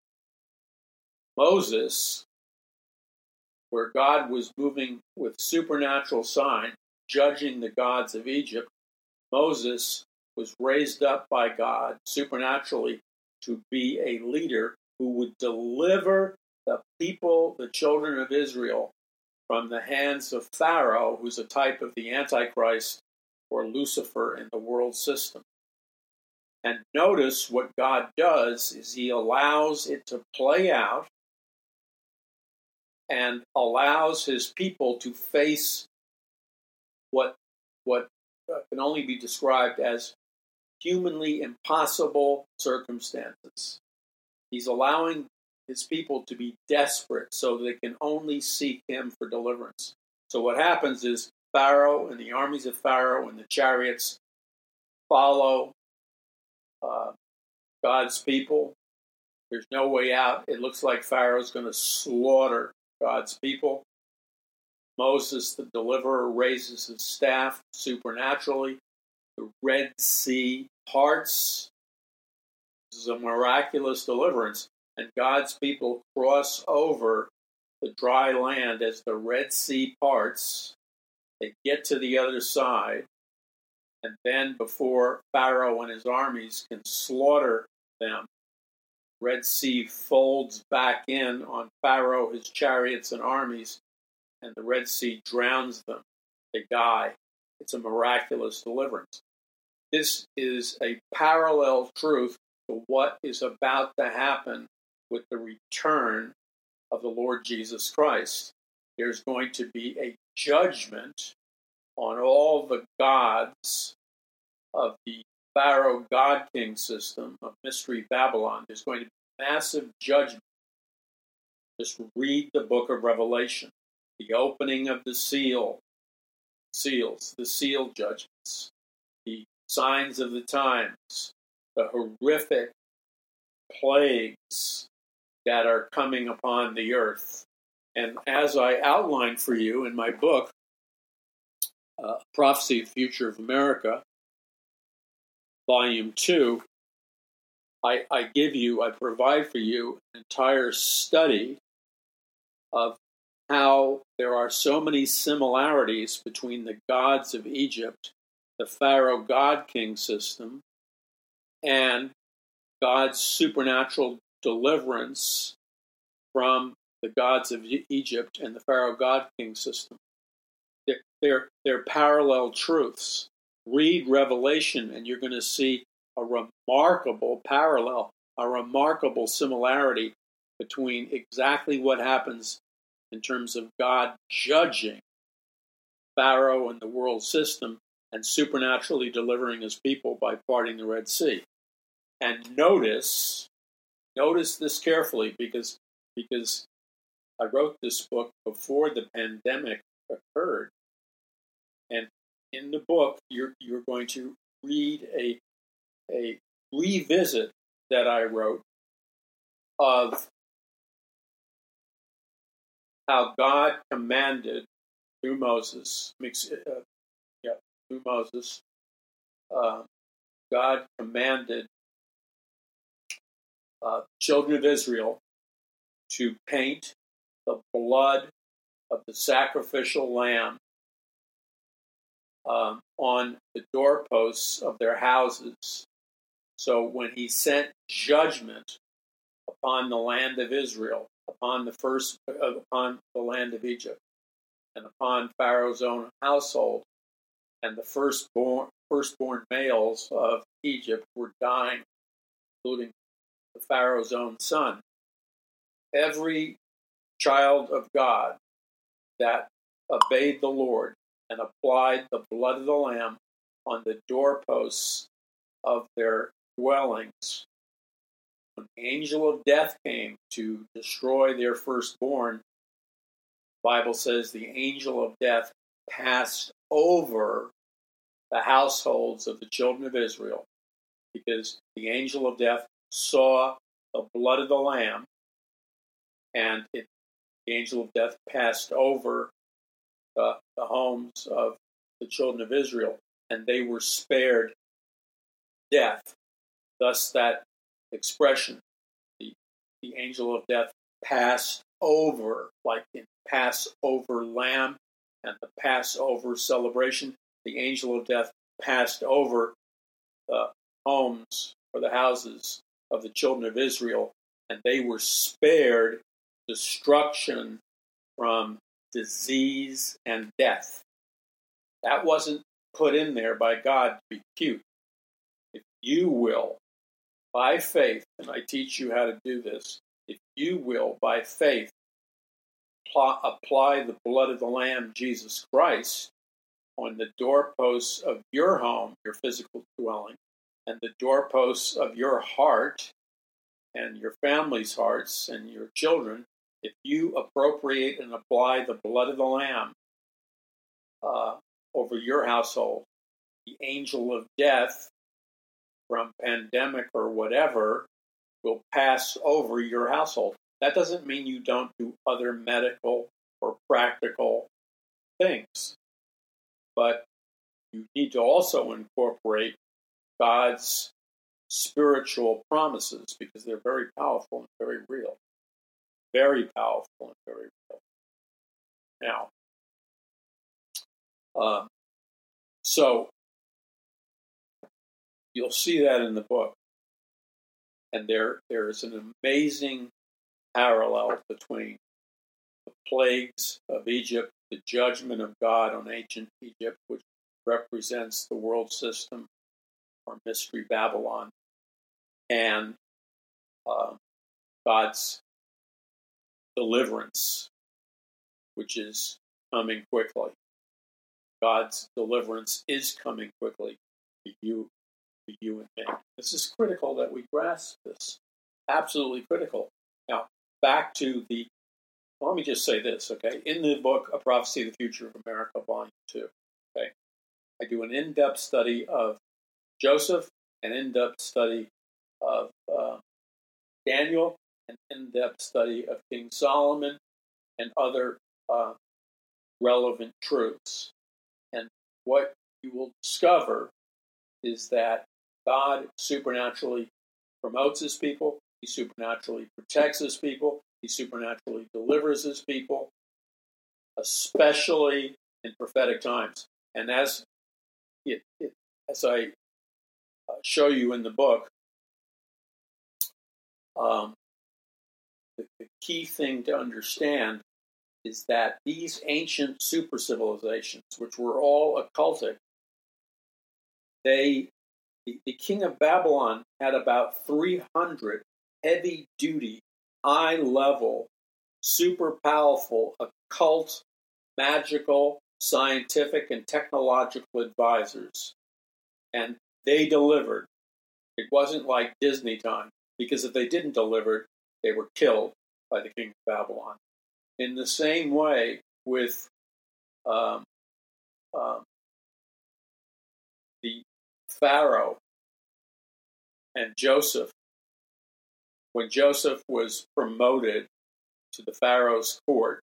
Moses, where God was moving with supernatural signs, judging the gods of Egypt, Moses was raised up by God supernaturally to be a leader who would deliver the people, the children of Israel, from the hands of Pharaoh, who's a type of the Antichrist or Lucifer in the world system. And notice what God does is he allows it to play out and allows his people to face what can only be described as humanly impossible circumstances. He's allowing his people to be desperate so they can only seek him for deliverance. So what happens is Pharaoh and the armies of Pharaoh and the chariots follow God's people. There's no way out. It looks like Pharaoh's going to slaughter God's people. Moses, the deliverer, raises his staff supernaturally. The Red Sea parts. This is a miraculous deliverance. And God's people cross over the dry land as the Red Sea parts. They get to the other side. And then before Pharaoh and his armies can slaughter them, Red Sea folds back in on Pharaoh, his chariots and armies, and the Red Sea drowns them. They die. It's a miraculous deliverance. This is a parallel truth to what is about to happen with the return of the Lord Jesus Christ. There's going to be a judgment on all the gods of the Pharaoh God-King system of Mystery Babylon. There's going to be massive judgment. Just read the book of Revelation. The opening of the seals, the seal judgments, the signs of the times, the horrific plagues that are coming upon the earth. And as I outlined for you in my book, Prophecy of the Future of America, Volume 2, I provide for you an entire study of how there are so many similarities between the gods of Egypt, the Pharaoh God-King system, and God's supernatural deliverance from the gods of Egypt and the Pharaoh God-King system. They're parallel truths. Read Revelation and you're going to see a remarkable parallel, a remarkable similarity between exactly what happens in terms of God judging Pharaoh and the world system and supernaturally delivering his people by parting the Red Sea. And notice this carefully, because I wrote this book before the pandemic occurred. And in the book, you're going to read a revisit that I wrote of how God commanded through Moses, God commanded children of Israel to paint the blood of the sacrificial lamb on the doorposts of their houses. So when he sent judgment upon the land of Israel, upon the land of Egypt, and upon Pharaoh's own household, and the firstborn males of Egypt were dying, including the Pharaoh's own son. Every child of God that obeyed the Lord and applied the blood of the Lamb on the doorposts of their dwellings, when the angel of death came to destroy their firstborn, the Bible says the angel of death passed over the households of the children of Israel, because the angel of death saw the blood of the Lamb, and the angel of death passed over the homes of the children of Israel, and they were spared death. Thus that expression, the angel of death passed over, like in Passover lamb and the Passover celebration, the angel of death passed over the homes or the houses of the children of Israel, and they were spared destruction from disease and death. That wasn't put in there by God to be cute. If you will, by faith, and I teach you how to do this, if you will, by faith, apply the blood of the Lamb, Jesus Christ, on the doorposts of your home, your physical dwelling, and the doorposts of your heart and your family's hearts and your children, if you appropriate and apply the blood of the Lamb over your household, the angel of death from pandemic or whatever will pass over your household. That doesn't mean you don't do other medical or practical things, but you need to also incorporate God's spiritual promises, because they're very powerful and very real. Very powerful and very real. Now, so you'll see that in the book. And there is an amazing parallel between the plagues of Egypt, the judgment of God on ancient Egypt, which represents the world system or Mystery Babylon, and God's deliverance, which is coming quickly. God's deliverance is coming quickly for you and me. This is critical that we grasp this. Absolutely critical. Now, back to let me just say this, okay? In the book, A Prophecy of the Future of America, Volume 2, okay? I do an in-depth study of Joseph, an in-depth study of Daniel, an in-depth study of King Solomon, and other relevant truths. And what you will discover is that God supernaturally promotes his people, he supernaturally protects his people, he supernaturally delivers his people, especially in prophetic times. And as I show you in the book, the key thing to understand is that these ancient super civilizations, which were all occultic, the king of Babylon had about 300 heavy-duty, high-level, super powerful, occult, magical, scientific and technological advisors, and they delivered. It wasn't like Disney time, because if they didn't deliver, they were killed by the king of Babylon. In the same way with the Pharaoh and Joseph, when Joseph was promoted to the Pharaoh's court,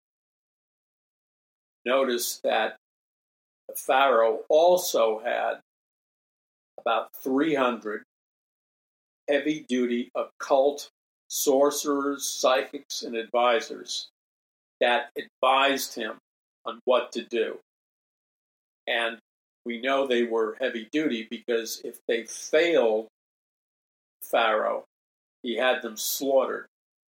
notice that the Pharaoh also had about 300 heavy-duty occult sorcerers, psychics, and advisors that advised him on what to do. And we know they were heavy-duty because if they failed Pharaoh, he had them slaughtered.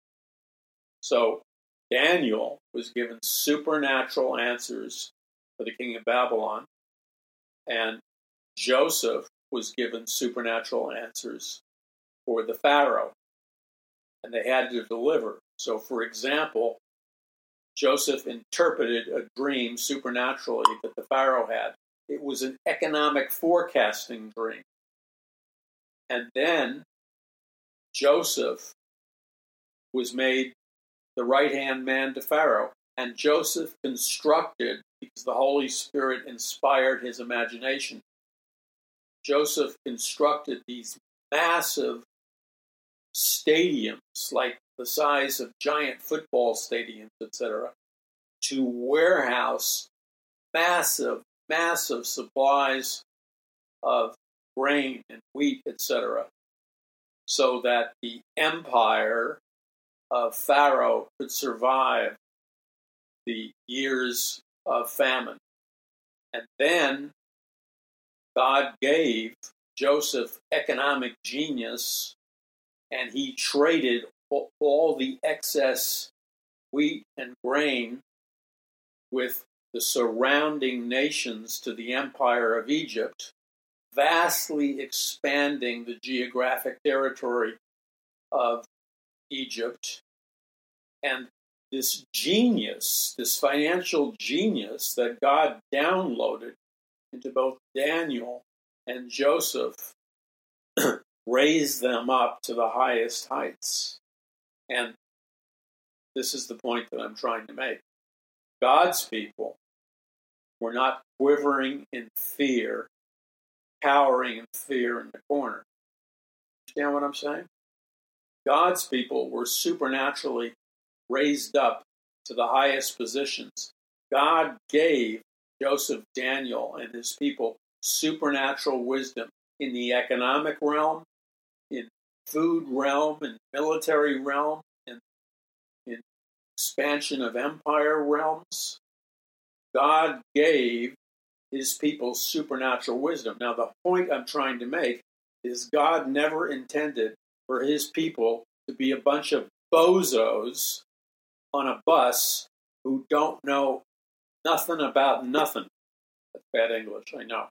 So Daniel was given supernatural answers for the king of Babylon, and Joseph was given supernatural answers for the Pharaoh, and they had to deliver. So, for example, Joseph interpreted a dream supernaturally that the Pharaoh had. It was an economic forecasting dream. And then Joseph was made the right-hand man to Pharaoh. And Joseph constructed, because the Holy Spirit inspired his imagination, Joseph constructed these massive stadiums, like the size of giant football stadiums, etc., to warehouse massive supplies of grain and wheat, etc., so that the empire of Pharaoh could survive the years of famine. And then God gave Joseph economic genius, and he traded all the excess wheat and grain with the surrounding nations to the empire of Egypt, vastly expanding the geographic territory of Egypt. And this genius, this financial genius that God downloaded into both Daniel and Joseph, raised them up to the highest heights. And this is the point that I'm trying to make. God's people were not quivering in fear, cowering in fear in the corner. Understand what I'm saying? God's people were supernaturally raised up to the highest positions. God gave Joseph, Daniel, and his people supernatural wisdom in the economic realm, in food realm, in military realm, in expansion of empire realms. God gave his people supernatural wisdom. Now, the point I'm trying to make is God never intended for his people to be a bunch of bozos on a bus who don't know nothing about nothing. That's bad English, I know.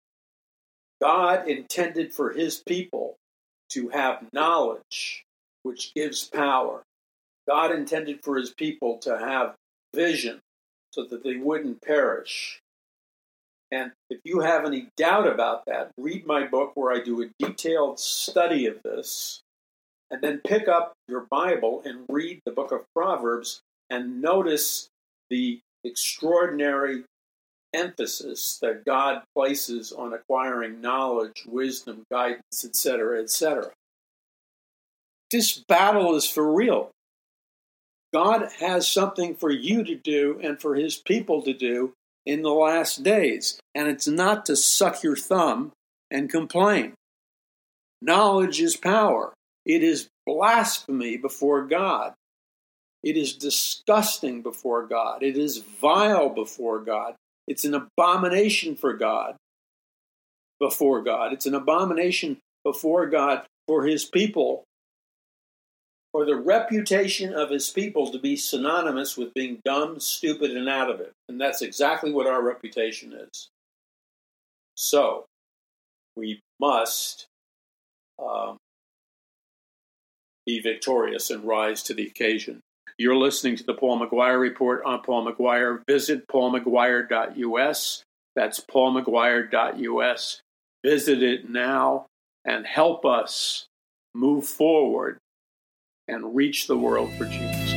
God intended for his people to have knowledge, which gives power. God intended for his people to have vision so that they wouldn't perish. And if you have any doubt about that, read my book where I do a detailed study of this, and then pick up your Bible and read the book of Proverbs and notice the extraordinary emphasis that God places on acquiring knowledge, wisdom, guidance, etc., etc. This battle is for real. God has something for you to do and for his people to do in the last days. And it's not to suck your thumb and complain. Knowledge is power. It is blasphemy before God. It is disgusting before God. It is vile before God. It's an abomination for God before God. It's an abomination before God for his people, for the reputation of his people to be synonymous with being dumb, stupid, and out of it. And that's exactly what our reputation is. So, we must be victorious and rise to the occasion. You're listening to the Paul McGuire Report. I'm Paul McGuire. Visit paulmcguire.us. That's paulmcguire.us. Visit it now and help us move forward and reach the world for Jesus.